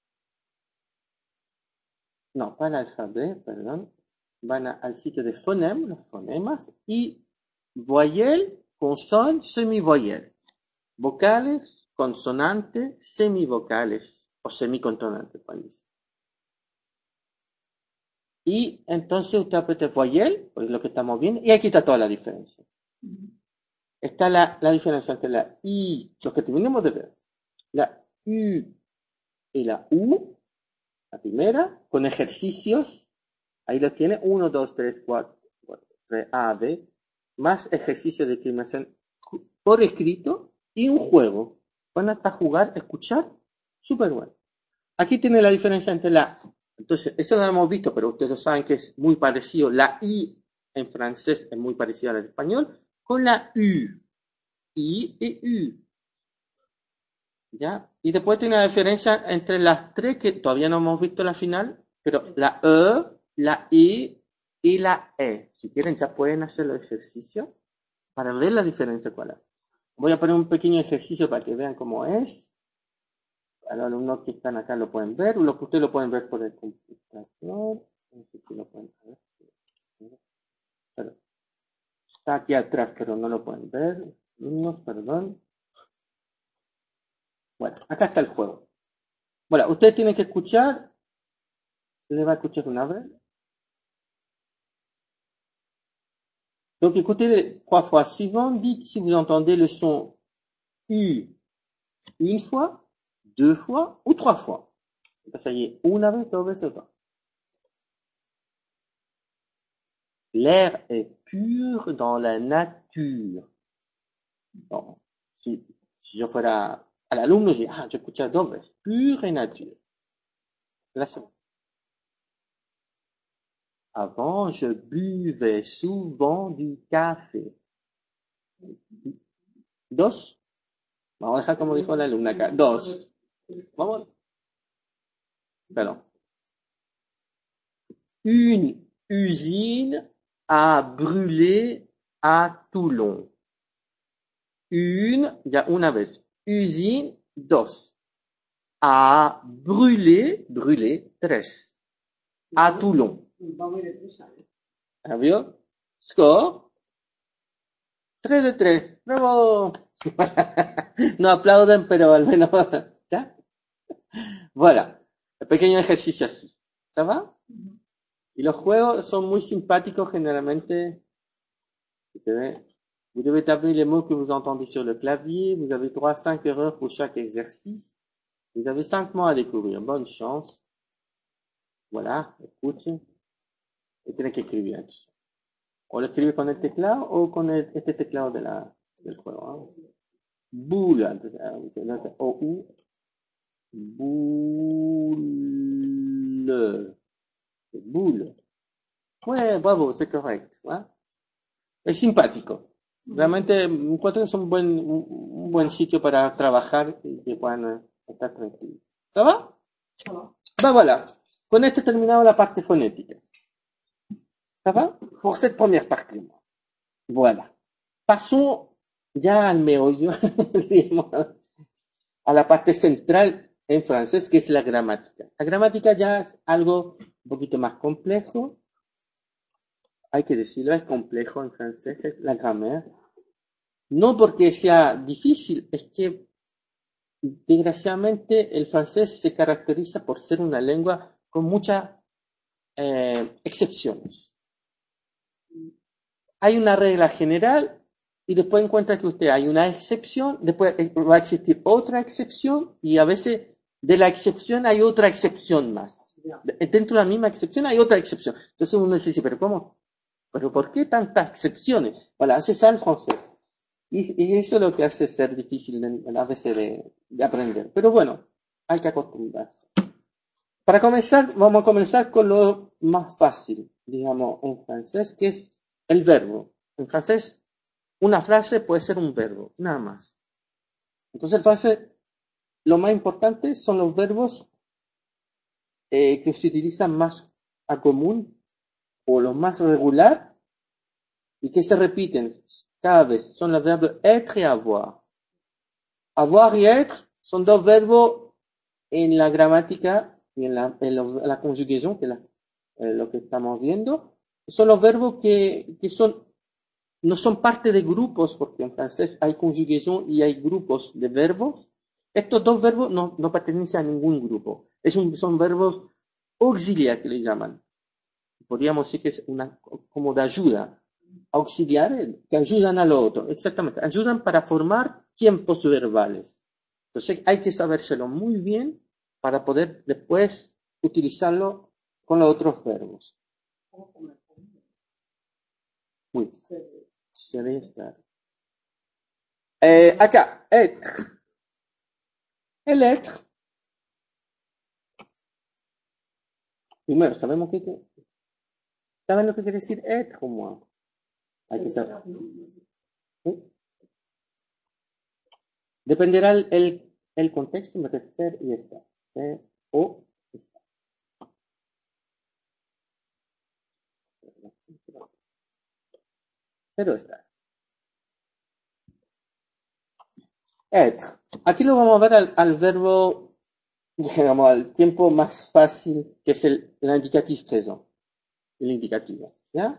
No, para el alfabeto, perdón. Van al sitio de phonème, los fonemas, y voyelle, consonne, semivoyelle. Vocales, consonantes, semivocales o semiconsonantes, pueden decir. Y entonces usted aprieta voyelle, pues lo que estamos viendo, y aquí está toda la diferencia. Está la diferencia entre la I, los que terminamos de ver, la U y la U, la primera, con ejercicios. Ahí lo tiene, 1, 2, 3, 4, 3, A, B, más ejercicios de discriminación por escrito y un juego. Van hasta jugar, escuchar, súper bueno. Aquí tiene la diferencia entre la... Entonces, eso no lo hemos visto, pero ustedes saben que es muy parecido. La I en francés es muy parecida al español con la U. I y U. ¿Ya? Y después tiene la diferencia entre las tres que todavía no hemos visto la final, pero la E, la I y la E. Si quieren ya pueden hacer los ejercicios para ver la diferencia cuál es. Voy a poner un pequeño ejercicio para que vean cómo es. A los alumnos que están acá lo pueden ver, lo que ustedes lo pueden ver por el computador. No sé si lo pueden ver. Pero está aquí atrás, pero no lo pueden ver. Alumnos, perdón. Bueno, acá está el juego. Bueno, ustedes tienen que escuchar. ¿Le va a escuchar una vez? Donc écoutez 3 fois. Suivant, dites si vous entendez le son U une fois, 2 fois ou 3 fois. Ça y est, una vez, 2 veces, 3. L'air est pur dans la nature. Bon, si yo fuera al alumno, je diría, yo escuché 2 veces. Pur et nature. Avant, je buvais souvent du café. Dos. Vamos a dejar como dijo la alumna acá. Dos. Vamos. Perdón. Une usine a brûlé à Toulon. Ya una vez. Usine, dos. A brûlé, tres. À Toulon. ¿Vio? Score. 3 de 3. ¡Bravo! No aplauden, pero al menos, ¿ya? Voilà. El pequeño ejercicio así. ¿Ça va? Y los juegos son muy simpáticos generalmente. Vous devez taper les mots que vous entendez sur le clavier. Vous avez 3 à 5 erreurs pour chaque exercice. Vous avez 5 mots à découvrir. Bonne chance. Voilà, escuchen. Y tienen que escribir aquí. O lo escribe con el teclado o con este teclado del juego. ¿Eh? Boule. Entonces, O-U. Boule. Boule. Ouais, bravo, c'est correct. ¿Eh? Es simpático. Realmente encuentro que es un buen sitio para trabajar y que puedan estar tranquilos. ¿Ça va? Ben voilà. Con esto terminamos la parte fonética. ¿Ça va? Pour cette première partie. Voilà. Passons ya al meollo, digamos, a la parte central en francés, que es la gramática. La gramática ya es algo un poquito más complejo. Hay que decirlo, es complejo en francés, es la grammaire. No porque sea difícil, es que desgraciadamente el francés se caracteriza por ser una lengua con muchas excepciones. Hay una regla general y después encuentra que usted hay una excepción, después va a existir otra excepción y a veces de la excepción hay otra excepción más. Dentro de la misma excepción hay otra excepción. Entonces uno dice, pero ¿cómo? ¿Pero por qué tantas excepciones? Voilà, c'est ça el francés. Y eso es lo que hace ser difícil a veces de aprender. Pero bueno, hay que acostumbrarse. Para comenzar, vamos a comenzar con lo más fácil, digamos, en francés, que es el verbo. En francés, una frase puede ser un verbo, nada más. Entonces, lo más importante son los verbos que se utilizan más a común o los más regular y que se repiten cada vez. Son los verbos être y avoir. Avoir y être son dos verbos en la gramática y en la conjugación, que es lo que estamos viendo. Son los verbos que no son parte de grupos, porque en francés hay conjugación y hay grupos de verbos. Estos dos verbos no pertenecen a ningún grupo. Son verbos auxiliares que le llaman. Podríamos decir que es como de ayuda. Auxiliares que ayudan al otro. Exactamente. Ayudan para formar tiempos verbales. Entonces hay que sabérselo muy bien para poder después utilizarlo con los otros verbos. Muy bien. Estar. Acá, être. El être. Primero, ¿saben lo que quiere decir être o moi? Hay que saber. ¿Sí? Dependerá el contexto, me parece ser y estar. Ser o estar. Ser o estar. Être. Aquí lo vamos a ver al verbo, digamos, al tiempo más fácil, que es el indicativo présent. El indicativo. ¿Ya?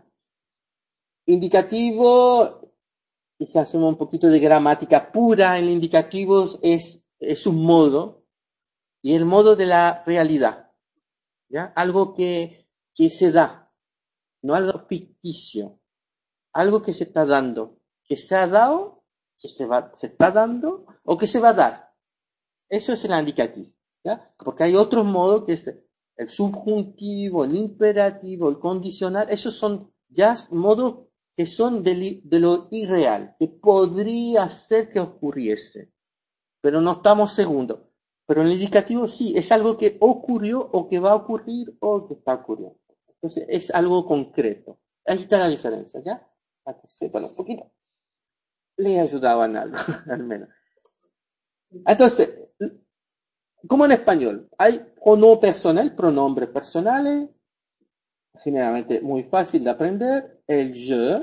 Indicativo, y si hacemos un poquito de gramática pura, el indicativo es un modo, y el modo de la realidad. ¿Ya? Algo que se da, no algo ficticio, algo que se está dando, que se ha dado, que se está dando o que se va a dar. Eso es el indicativo, ¿ya? Porque hay otros modos que es el subjuntivo, el imperativo, el condicional. Esos son ya modos que son de lo irreal, que podría ser que ocurriese, pero no estamos seguros. Pero el indicativo sí, es algo que ocurrió o que va a ocurrir o que está ocurriendo. Entonces es algo concreto. Ahí está la diferencia, ¿ya? Para que sepan un poquito. Le ayudaban algo, al menos. Entonces, como en español, hay pronombres personales, generalmente muy fácil de aprender. El je,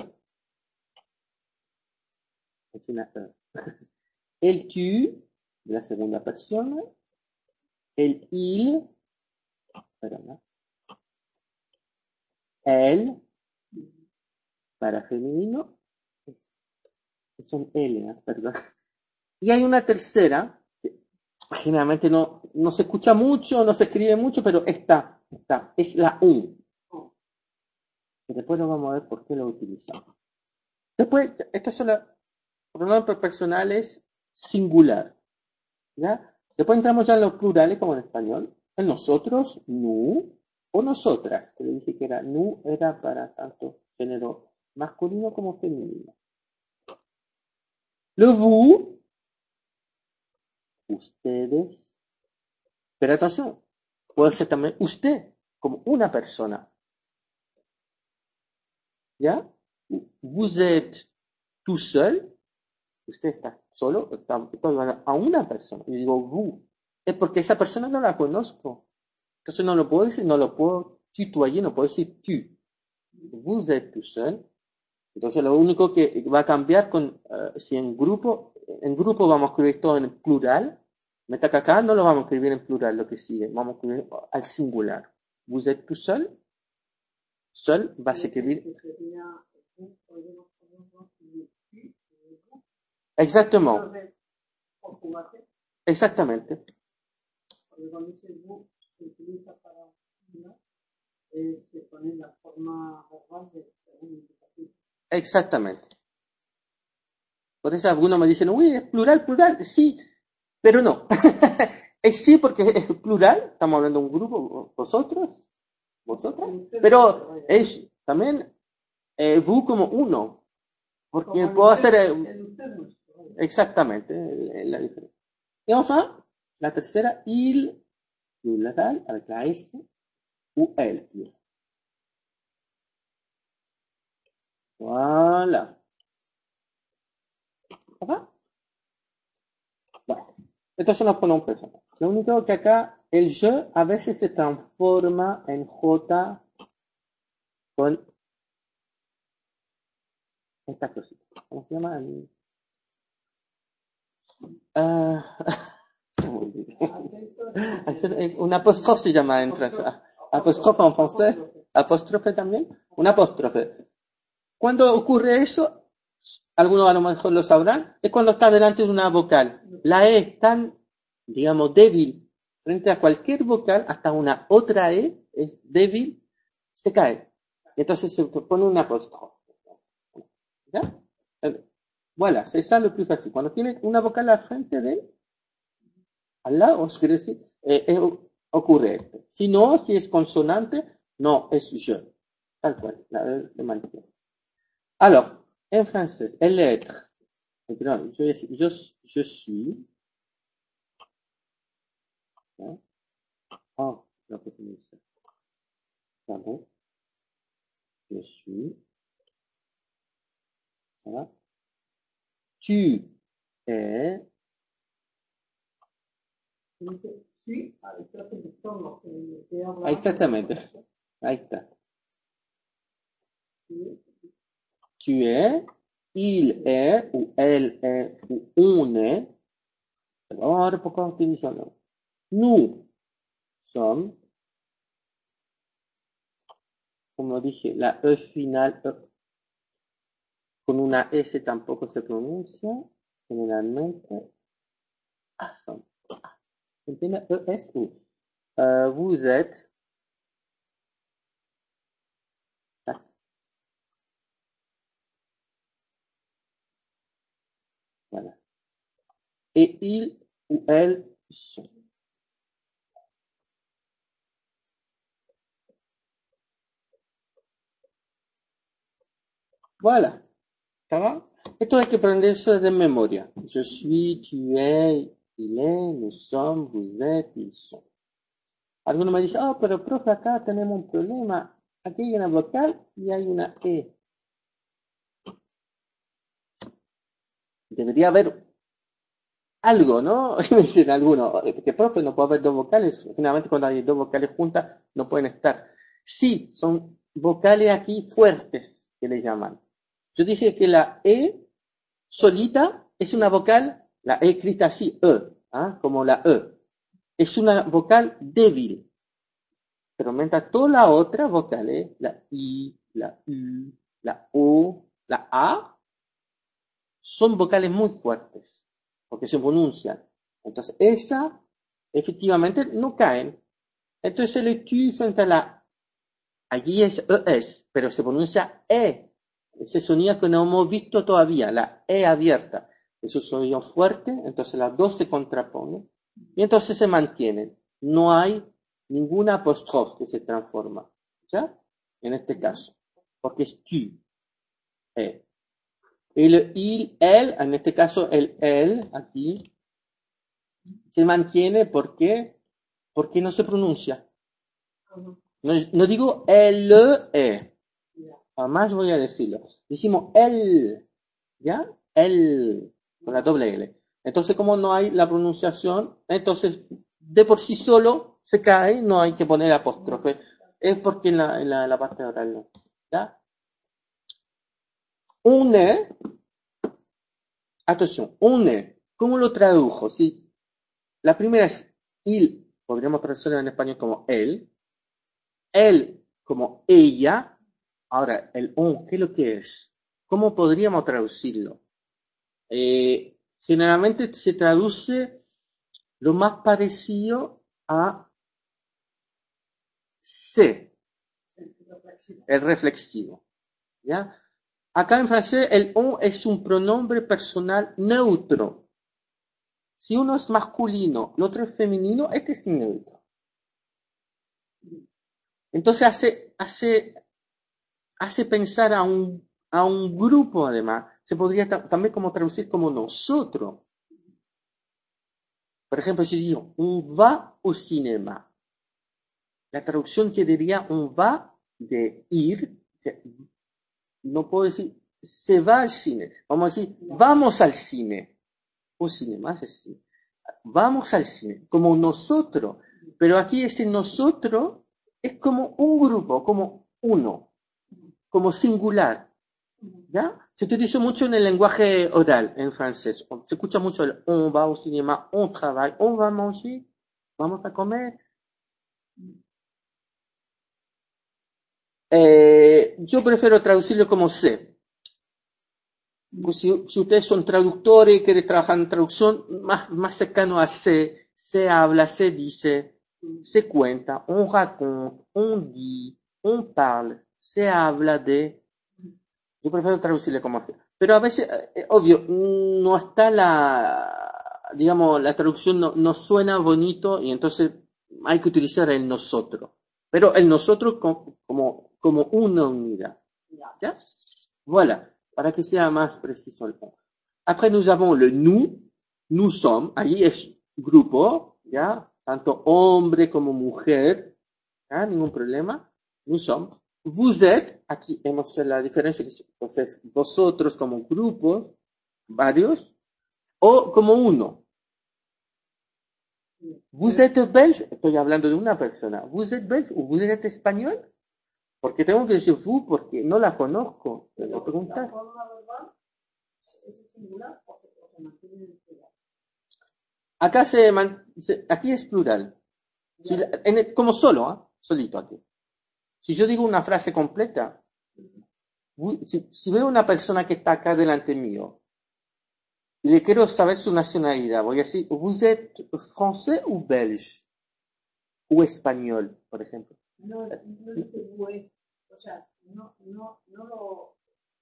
es una E. El tu, de la segunda persona. El il, perdón, el, para femenino. Son L, perdón. Y hay una tercera, que generalmente no se escucha mucho, no se escribe mucho, pero está, es la U. Y después lo vamos a ver por qué lo utilizamos. Después, estos son los pronombres personales singular, ¿ya? Después entramos ya en los plurales, como en español. En nosotros, nous, o nosotras, que le dije que nous era para tanto género masculino como femenino. Le vous, ustedes. Pero atención, puede ser también usted, como una persona. ¿Ya? Vous êtes tout seul. Usted está solo, está hablando a una persona. Y digo vous. Es porque esa persona no la conozco. Entonces no lo puedo decir, no lo puedo tutoyer, no puedo decir tu. Vous êtes tout seul. Entonces lo único que va a cambiar si en grupo vamos a escribir todo en plural. Mientras que acá no lo vamos a escribir en plural, lo que sigue. Vamos a escribir al singular. Vous êtes tout seul. Seul va a escribir. Exactamente. Exactamente. Exactamente. Por eso algunos me dicen, uy, es plural, plural. Sí, pero no. Es sí porque es plural. Estamos hablando de un grupo, vosotros, vosotras. Pero es también vous como uno. Porque puedo hacer exactamente la diferencia. Y enfin, la tercera, il, pluriel, avec la S, ou elle. Voilà. ¿Ça va? Bueno, estos son los pronombres personales. Lo único que acá el je a veces se transforma en J con esta cosita. ¿Cómo se llama? Ah, se me olvidó. Un apóstrofe se llama en francés. Apóstrofe en francés. Apóstrofe también. Un apóstrofe. Cuando ocurre eso, algunos a lo mejor lo sabrán, es cuando está delante de una vocal. La E es tan, digamos, débil frente a cualquier vocal, hasta una otra E es débil, se cae. Y entonces se pone un apóstrofe. ¿Ya? Voilà, c'est ça le plus facile. Cuando tiene una vocal a frente de él, al lado, quiere decir, ocurre esto. Si no, si es consonante, no, es je. Tal cual, la E se mantiene. Alors, en français, l'être. Je suis. Hein? Oh, j'ai retenu ça. Pardon. Je suis. Voilà. Tu es. Exactamente. Ahí está. Tu es, il est, ou elle est, ou on est. Vamos a ver por qué utilizarlo. Nous sommes, como dije, la E final con una S tampoco se pronuncia, generalmente. Ah, son. ¿Entiende? ES, U. Vous êtes. Ah, voilà. Et il ou elle sont. Voilà. ¿Está va? Esto hay que aprenderse de memoria. Je suis, tu es, il est, nous sommes, vous êtes, ils sont. Algunos me dicen, oh, pero profe, acá tenemos un problema. Aquí hay una vocal y hay una E. Debería haber algo, ¿no? Y me dicen algunos, que profe, no puede haber dos vocales. Generalmente cuando hay dos vocales juntas no pueden estar. Sí, son vocales aquí fuertes, que le llaman. Yo dije que la E solita es una vocal, la E escrita así, ¿ah? Como la E. Es una vocal débil. Pero mientras toda la otra vocal, la I, la U, la O, la A, son vocales muy fuertes, porque se pronuncian. Entonces, esa, efectivamente, no caen. Entonces, el tu frente a la, allí es ES, pero se pronuncia E. Ese sonido que no hemos visto todavía, la E abierta. Es un sonido fuerte, entonces las dos se contraponen y entonces se mantienen. No hay ninguna apóstrofe que se transforma, ¿ya? En este caso, porque es tu, E. El il, el, en este caso el él, aquí, se mantiene porque no se pronuncia. No digo el, jamás voy a decirlo. Decimos el, ¿ya? El, con la doble L. Entonces, como no hay la pronunciación, entonces, de por sí solo se cae, no hay que poner apóstrofe. Es porque en la parte oral no. ¿Ya? Une, atención, une, ¿cómo lo tradujo? ¿Sí? La primera es il, podríamos traducirlo en español como él como ella. Ahora, el on, ¿qué es lo que es? ¿Cómo podríamos traducirlo? Generalmente se traduce lo más parecido a se, el reflexivo. ¿Ya? Acá en francés el on es un pronombre personal neutro. Si uno es masculino, el otro es femenino, este es neutro. Entonces hace pensar a un a un grupo además. Se podría también como traducir como nosotros. Por ejemplo, si digo, on va au cinéma. La traducción que diría on va de ir, no puedo decir se va al cine. Vamos a decir, vamos al cine. O cinema, es cine. Vamos al cine, como nosotros. Pero aquí ese nosotros es como un grupo, como uno, como singular. ¿Ya? Se utiliza mucho en el lenguaje oral en francés. Se escucha mucho el on va au cinéma, on travaille, on va manger, vamos a comer. Yo prefiero traducirlo como sé. Pues si ustedes son traductores y quieren trabajar en traducción, más cercano a se habla, se dice, se cuenta, on raconte, on dit, on parle, se habla de. Yo prefiero traducirle como así. Pero a veces, obvio, no está digamos, la traducción no suena bonito y entonces hay que utilizar el nosotros. Pero el nosotros como una unidad. ¿Ya? Voilà, para que sea más preciso el punto. Après, nous avons le nous sommes, ahí es grupo, ¿ya? Tanto hombre como mujer, ¿ya? Ningún problema. Nous sommes. Vous êtes, aquí hemos la diferencia, entonces vosotros como grupo, varios, o como uno. Vous êtes belge, estoy hablando de una persona. Vous êtes belge o vous êtes español, porque tengo que decir vous porque no la conozco. Tengo que preguntar. Acá aquí es plural. Como solo, solito aquí. Si yo digo una frase completa, si veo una persona que está acá delante mío y le quiero saber su nacionalidad, voy a decir, ¿vous êtes français ou belge? O español, por ejemplo. No, no dice bue, o sea, no lo,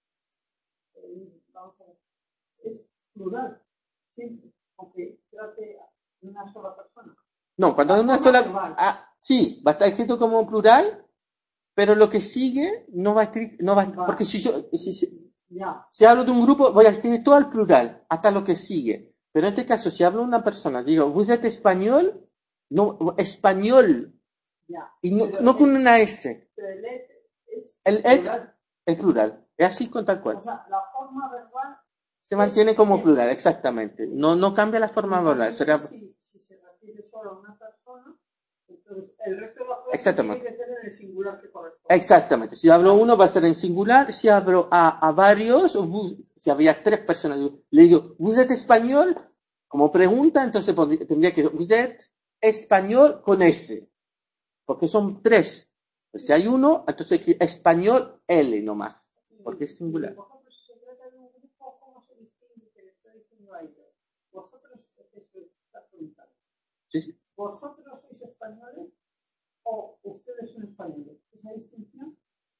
vamos a ver, es plural, siempre, aunque trate de una sola persona. No, cuando es una sola, sí, va a estar escrito como plural, pero lo que sigue no va a escribir, porque si hablo de un grupo, voy a escribir todo al plural, hasta lo que sigue. Pero en este caso, si hablo de una persona, digo, ¿vous êtes español? No, español. Y no con una S. Pero el et es el plural. Es así con tal cual. O sea, la forma verbal se mantiene como plural, exactamente. No cambia la forma verbal. Si se refiere solo a una persona, entonces el resto de la frase tiene que ser en el singular que corresponde. Exactamente. Si hablo uno va a ser en singular. Si hablo a varios, si había 3 personas, le digo, ¿vous êtes español? Como pregunta, entonces tendría que decir, ¿vous êtes español con S? Porque son 3. Pues si hay uno, entonces español L nomás. Porque es singular. Por ejemplo, si se trata de un grupo, ¿cómo se distingue que le estoy diciendo a ellos? Vosotros, está preguntando. Sí. ¿Vosotros sois españoles o ustedes son españoles? ¿Esa distinción?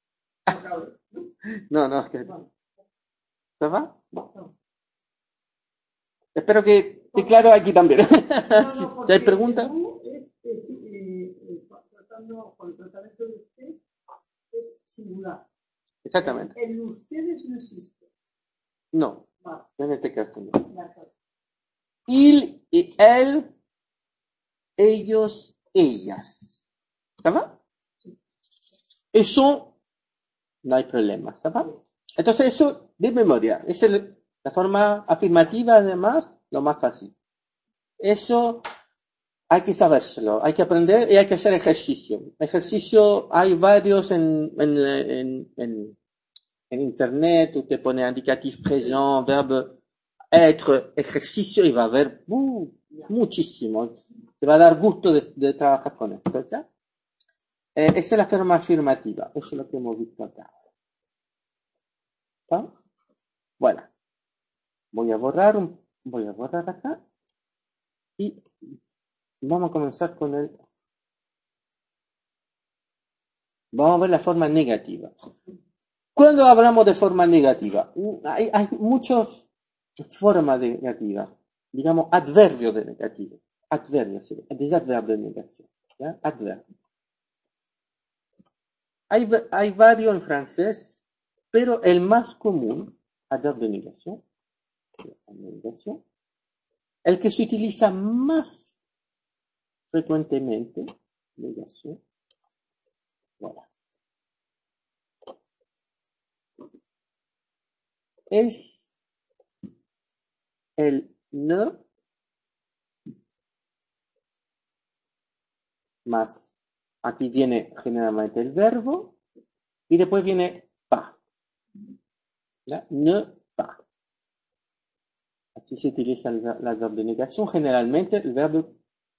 No, es que... ¿Se va? No. Espero que esté claro aquí también. Si hay preguntas. Tratando con el tratamiento de usted es singular. Exactamente. El ustedes no existe. No, en este caso no. Il y él, ellos, ellas. ¿Está bien? Eso no hay problema. ¿Está bien? Entonces eso de memoria. Es la forma afirmativa además lo más fácil. Eso hay que sabérselo, hay que aprender y hay que hacer ejercicio. Ejercicio hay varios en internet, usted pone indicatif présent, verbe être, ejercicio y va a haber muchísimo. Te va a dar gusto de trabajar con esto, ¿ya? Esa es la forma afirmativa, eso es lo que hemos visto acá. ¿Está? Bueno, voy a borrar acá y vamos a comenzar con vamos a ver la forma negativa. Cuando hablamos de forma negativa, hay muchas formas de negativa. Digamos, adverbio de negativo. Adverbio, sí. Desadverbio de negación. ¿Ya? Adverbio. Hay varios en francés. pero el más común, adverbe de negación, el que se utiliza más frecuentemente, negación, voilà, es el ne más, aquí viene generalmente el verbo, y después viene pas, ¿ya? Ne pas. Aquí se utiliza el verbo de negación, generalmente el verbo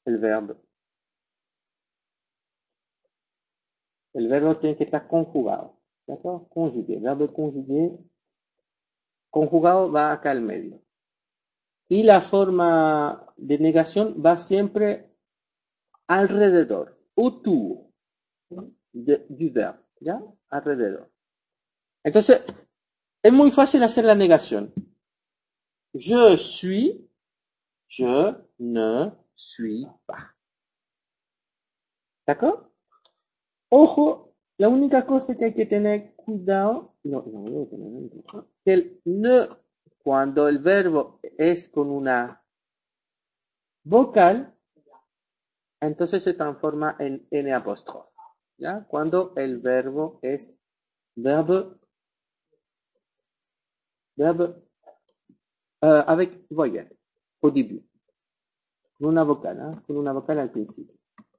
tiene que estar conjugado, ¿d'accord? Conjugué, verbo conjugué, conjugado va acá al medio. Y la forma de negación va siempre alrededor, autour du verbo, ¿ya? Alrededor. Entonces, es muy fácil hacer la negación. Je suis, je ne suis pas. ¿D'accord? Ojo, la única cosa que hay que tener cuidado, que el ne, cuando el verbo es con una vocal, entonces se transforma en n apóstrofe, ¿ya? Cuando el verbo es verbe avec voyelle au début, con una vocal, ¿eh? Con una vocal al principio.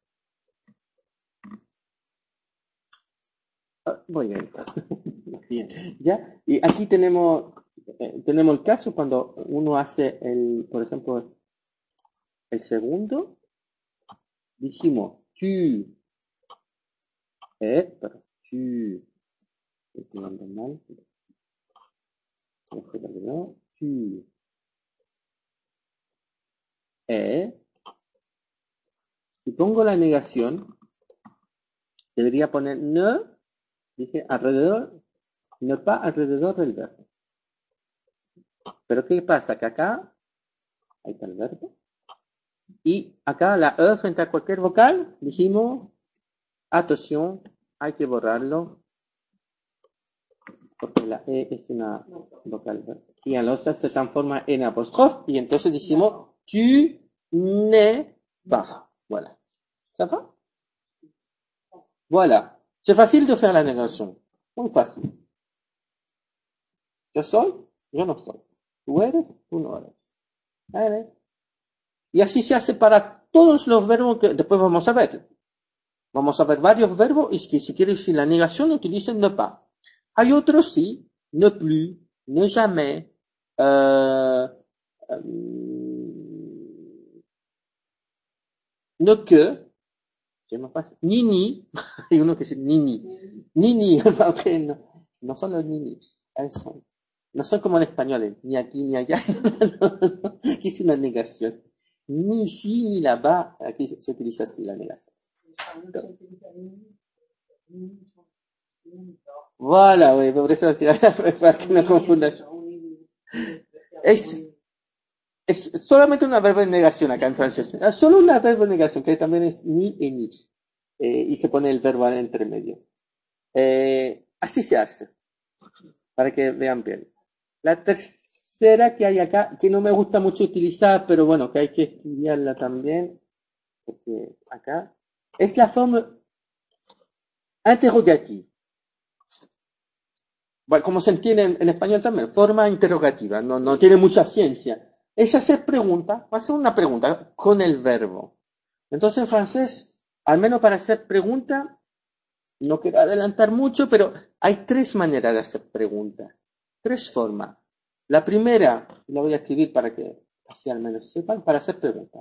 Voyelle. Bien, ¿ya? Y aquí tenemos el caso cuando uno hace por ejemplo, el segundo, dijimos tu es, pero tu, estoy hablando mal, tu es, si pongo la negación, debería poner ne, dice alrededor, no pas alrededor del verbo. Pero ¿qué pasa? Que acá, ahí está el verbo, y acá la E frente a cualquier vocal, dijimos, atención, hay que borrarlo, porque la E es una vocal. Y entonces se transforma en apóstrofe, y entonces decimos, tu n'es pas. Voilà. ¿Ça va? Voilà. C'est facile de faire la négation. Muy fácil. Yo soy, yo no soy. Tú eres, tú no eres. ¿Vale? Y así se hace para todos los verbos que después vamos a ver. Vamos a ver varios verbos y que si quieres decir la negación utilicen ne pas. Hay otros sí, ne plus, ne jamais, euh, ne que, ni ni, hay uno que dice ni ni, okay, no son los ni, no son como en español, ni aquí ni allá, no, aquí es una negación, ni ici ni là-bas, aquí se utiliza así la negación. Voilà, oui, por eso decía, para que no confundas. Es solamente una verbo de negación acá en francés. Solo una verbo de negación, que también es ni y ni. Y se pone el verbo entre medio. Así se hace, para que vean bien. La tercera que hay acá, que no me gusta mucho utilizar, pero bueno, que hay que estudiarla también, porque acá, es la forma interrogativa. Bueno, como se entiende en español también, forma interrogativa, no tiene mucha ciencia. Es hacer pregunta, hacer una pregunta con el verbo. Entonces en francés, al menos para hacer pregunta, no quiero adelantar mucho, pero hay tres maneras de hacer pregunta. Tres formas. La primera, la voy a escribir para que así al menos sepan, para hacer pregunta.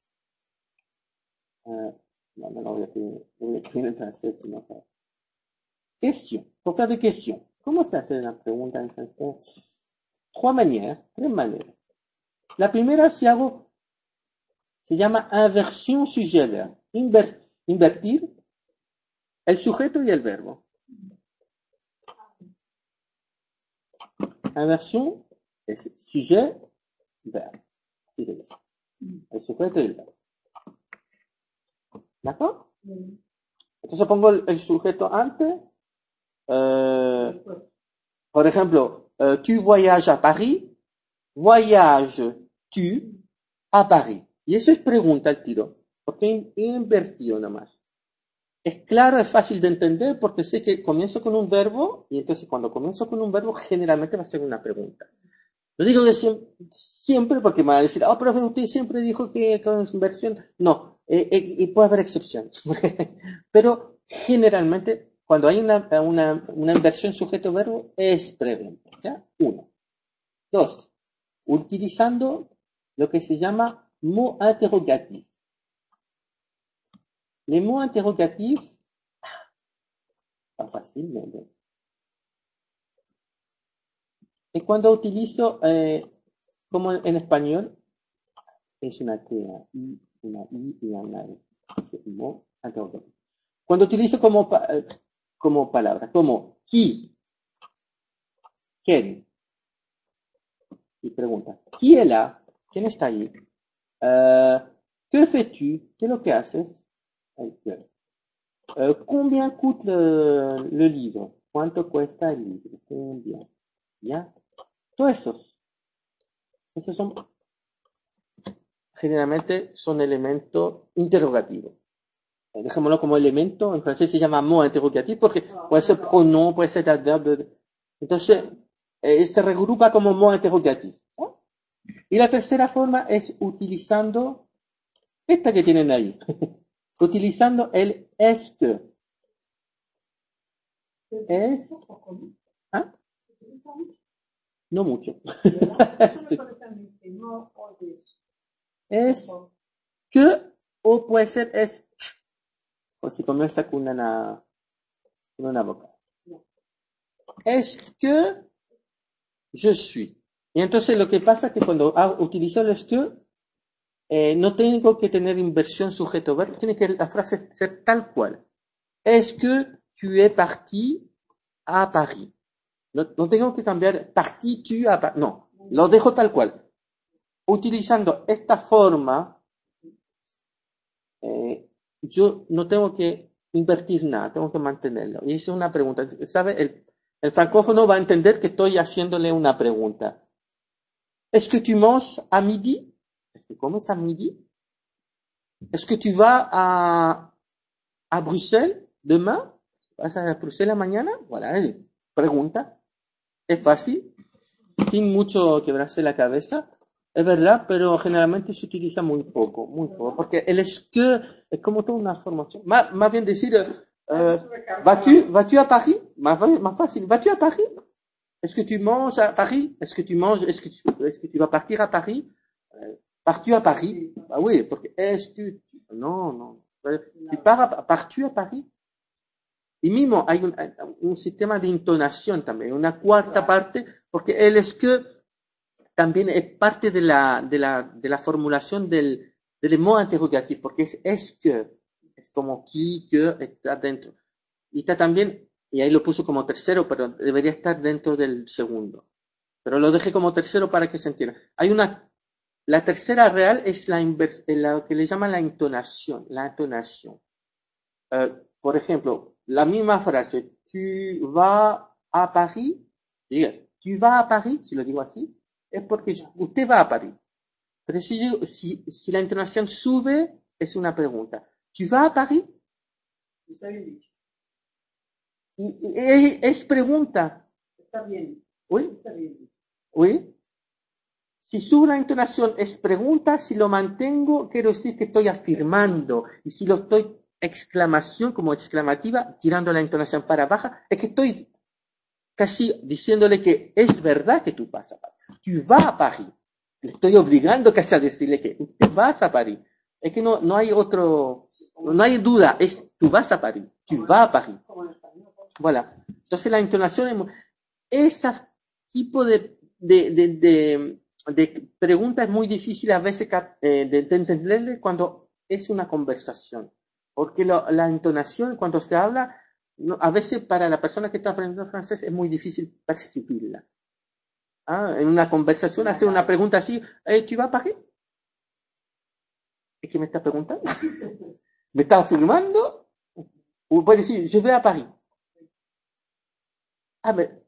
No la voy a escribir en francés, sino para... Question, pour faire des questions. Comment se hace una pregunta en francés? Tres maneras. La primera, si hago, se llama inversión sujet-verbe. Invertir el sujeto y el verbo. Inversión es sujet-verbe. Así se dice. El sujeto y el verbo. ¿D'accord? Entonces pongo el sujeto antes, Por ejemplo, tu voyages a Paris, voyages-tu a Paris. Y eso es pregunta al tiro, porque he invertido nomás. Es claro, es fácil de entender porque sé que comienzo con un verbo y entonces cuando comienzo con un verbo generalmente va a ser una pregunta. No digo que siempre porque me va a decir, oh, profe, usted siempre dijo que con inversión. No, y puede haber excepciones. Pero generalmente cuando hay una inversión sujeto-verbo es pregunta. ¿Ya? Uno. Dos. Utilizando lo que se llama mot interrogatif. Les mots interrogatifs, pas fácil, mais es cuando utilizo, como en español, es una T, una I y una E. Mot interrogatif. Cuando utilizo como palabra, como qui, quién, y pregunta, ¿quién es là? ¿Quién está ahí? ¿Qué fais-tu? ¿Qué es lo que haces? Combien coûte le livre? ¿Cuánto cuesta el libro? Combien? ¿Ya? Todos esos son, generalmente son elementos interrogativos. Dejémoslo como elemento, en francés se llama mot interrogatif porque puede ser pronom, puede ser adverbo. Entonces, se regrupa como mot interrogatif. ¿No? Y la tercera forma es utilizando esta que tienen ahí. Utilizando el est que. Es, ¿ah? No mucho. Sí. Es que o puede ser es o si comienza con una boca. Es que je suis. Y entonces lo que pasa es que cuando utilizo el es que, no tengo que tener inversión sujeto-verbo, tiene que la frase ser tal cual. Est-ce que tu es parti a Paris? No tengo que cambiar parti tu a Paris. No, lo dejo tal cual. Utilizando esta forma, yo no tengo que invertir nada, tengo que mantenerlo. Y esa es una pregunta. ¿Sabe? El francófono va a entender que estoy haciéndole una pregunta. Est-ce que tu manges à midi? Est-ce que comes à midi? Est-ce que tu vas a Bruxelles demain? ¿Vas a Bruselas mañana? Voilà, pregunta. Es fácil, sin mucho quebrarse la cabeza. Es verdad, pero generalmente se utiliza muy poco, porque el es que es como toda una formación. Más bien decir, ¿vas-tu a Paris? Más fácil, ¿vas-tu a Paris? Est-ce que tu manges à Paris? Est-ce que tu vas partir à Paris? Pars-tu à Paris? Ah oui, porque no. ¿Pars-tu a Paris? Y mismo hay un sistema de entonación también, una cuarta parte, porque el es que también es parte de la formulación del mot interrogatif, porque es que, es como qui, que está dentro. Y está también, y ahí lo puso como tercero, pero debería estar dentro del segundo. Pero lo dejé como tercero para que se entienda. La tercera real es la que le llaman la entonación, por ejemplo, la misma frase, tu vas a Paris, diga, tu vas a Paris, si lo digo así, es porque usted va a París. Pero si la entonación sube, es una pregunta. ¿Tu vas a París? Está bien dicho. Y es pregunta. Está bien. ¿Oui? Está bien. ¿Oui? Si sube la entonación es pregunta, si lo mantengo, quiero decir que estoy afirmando. Y si lo estoy exclamación como exclamativa, tirando la entonación para baja, es que estoy casi diciéndole que es verdad que tú vas a París. Tu vas a París. Le estoy obligando casi a decirle que tú vas a París. Es que no hay no hay duda, es tú vas a París. Tu vas a París. Voilà. Entonces la entonación ese tipo de pregunta es muy difícil a veces de entenderle cuando es una conversación. Porque la entonación cuando se habla, a veces para la persona que está aprendiendo francés es muy difícil percibirla. En una conversación hacer una pregunta así, ¿tu vas a París? ¿Es que me está preguntando? ¿Me está afirmando? O puede decir, je vais a París.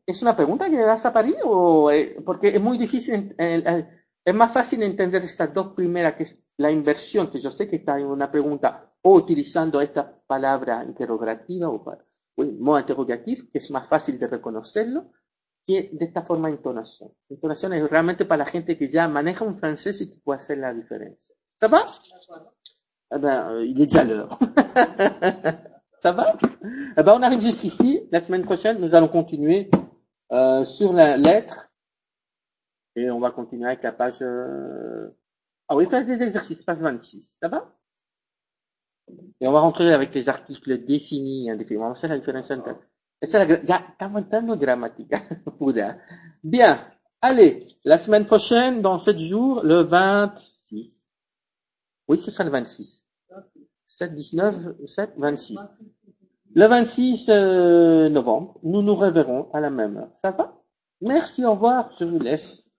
Es una pregunta que vas a parir porque es muy difícil, es más fácil entender estas dos primeras, que es la inversión, que yo sé que está en una pregunta o utilizando esta palabra interrogativa o el modo interrogativo, que es más fácil de reconocerlo, que de esta forma de entonación. Entonación es realmente para la gente que ya maneja un francés y que puede hacer la diferencia. ¿Ça va? Eh ben, il est déjà l'heure. Ça va? Eh ben, on arrive jusqu'ici. La semaine prochaine, nous allons continuer sur la lettre et on va continuer avec la page. Ah oui, faire des exercices, page 26. Ça va? Et on va rentrer avec les articles définis, indéfinis. On va faire la différence entre. Esa es ya estamos entrando en gramática pura. Bien. Allez, la semaine prochaine, dans 7 jours, le 26. Oui, ce sera le 26. 7, 19, 7, 26. Le 26 novembre, nous nous reverrons à la même heure. Ça va? Merci, au revoir, je vous laisse.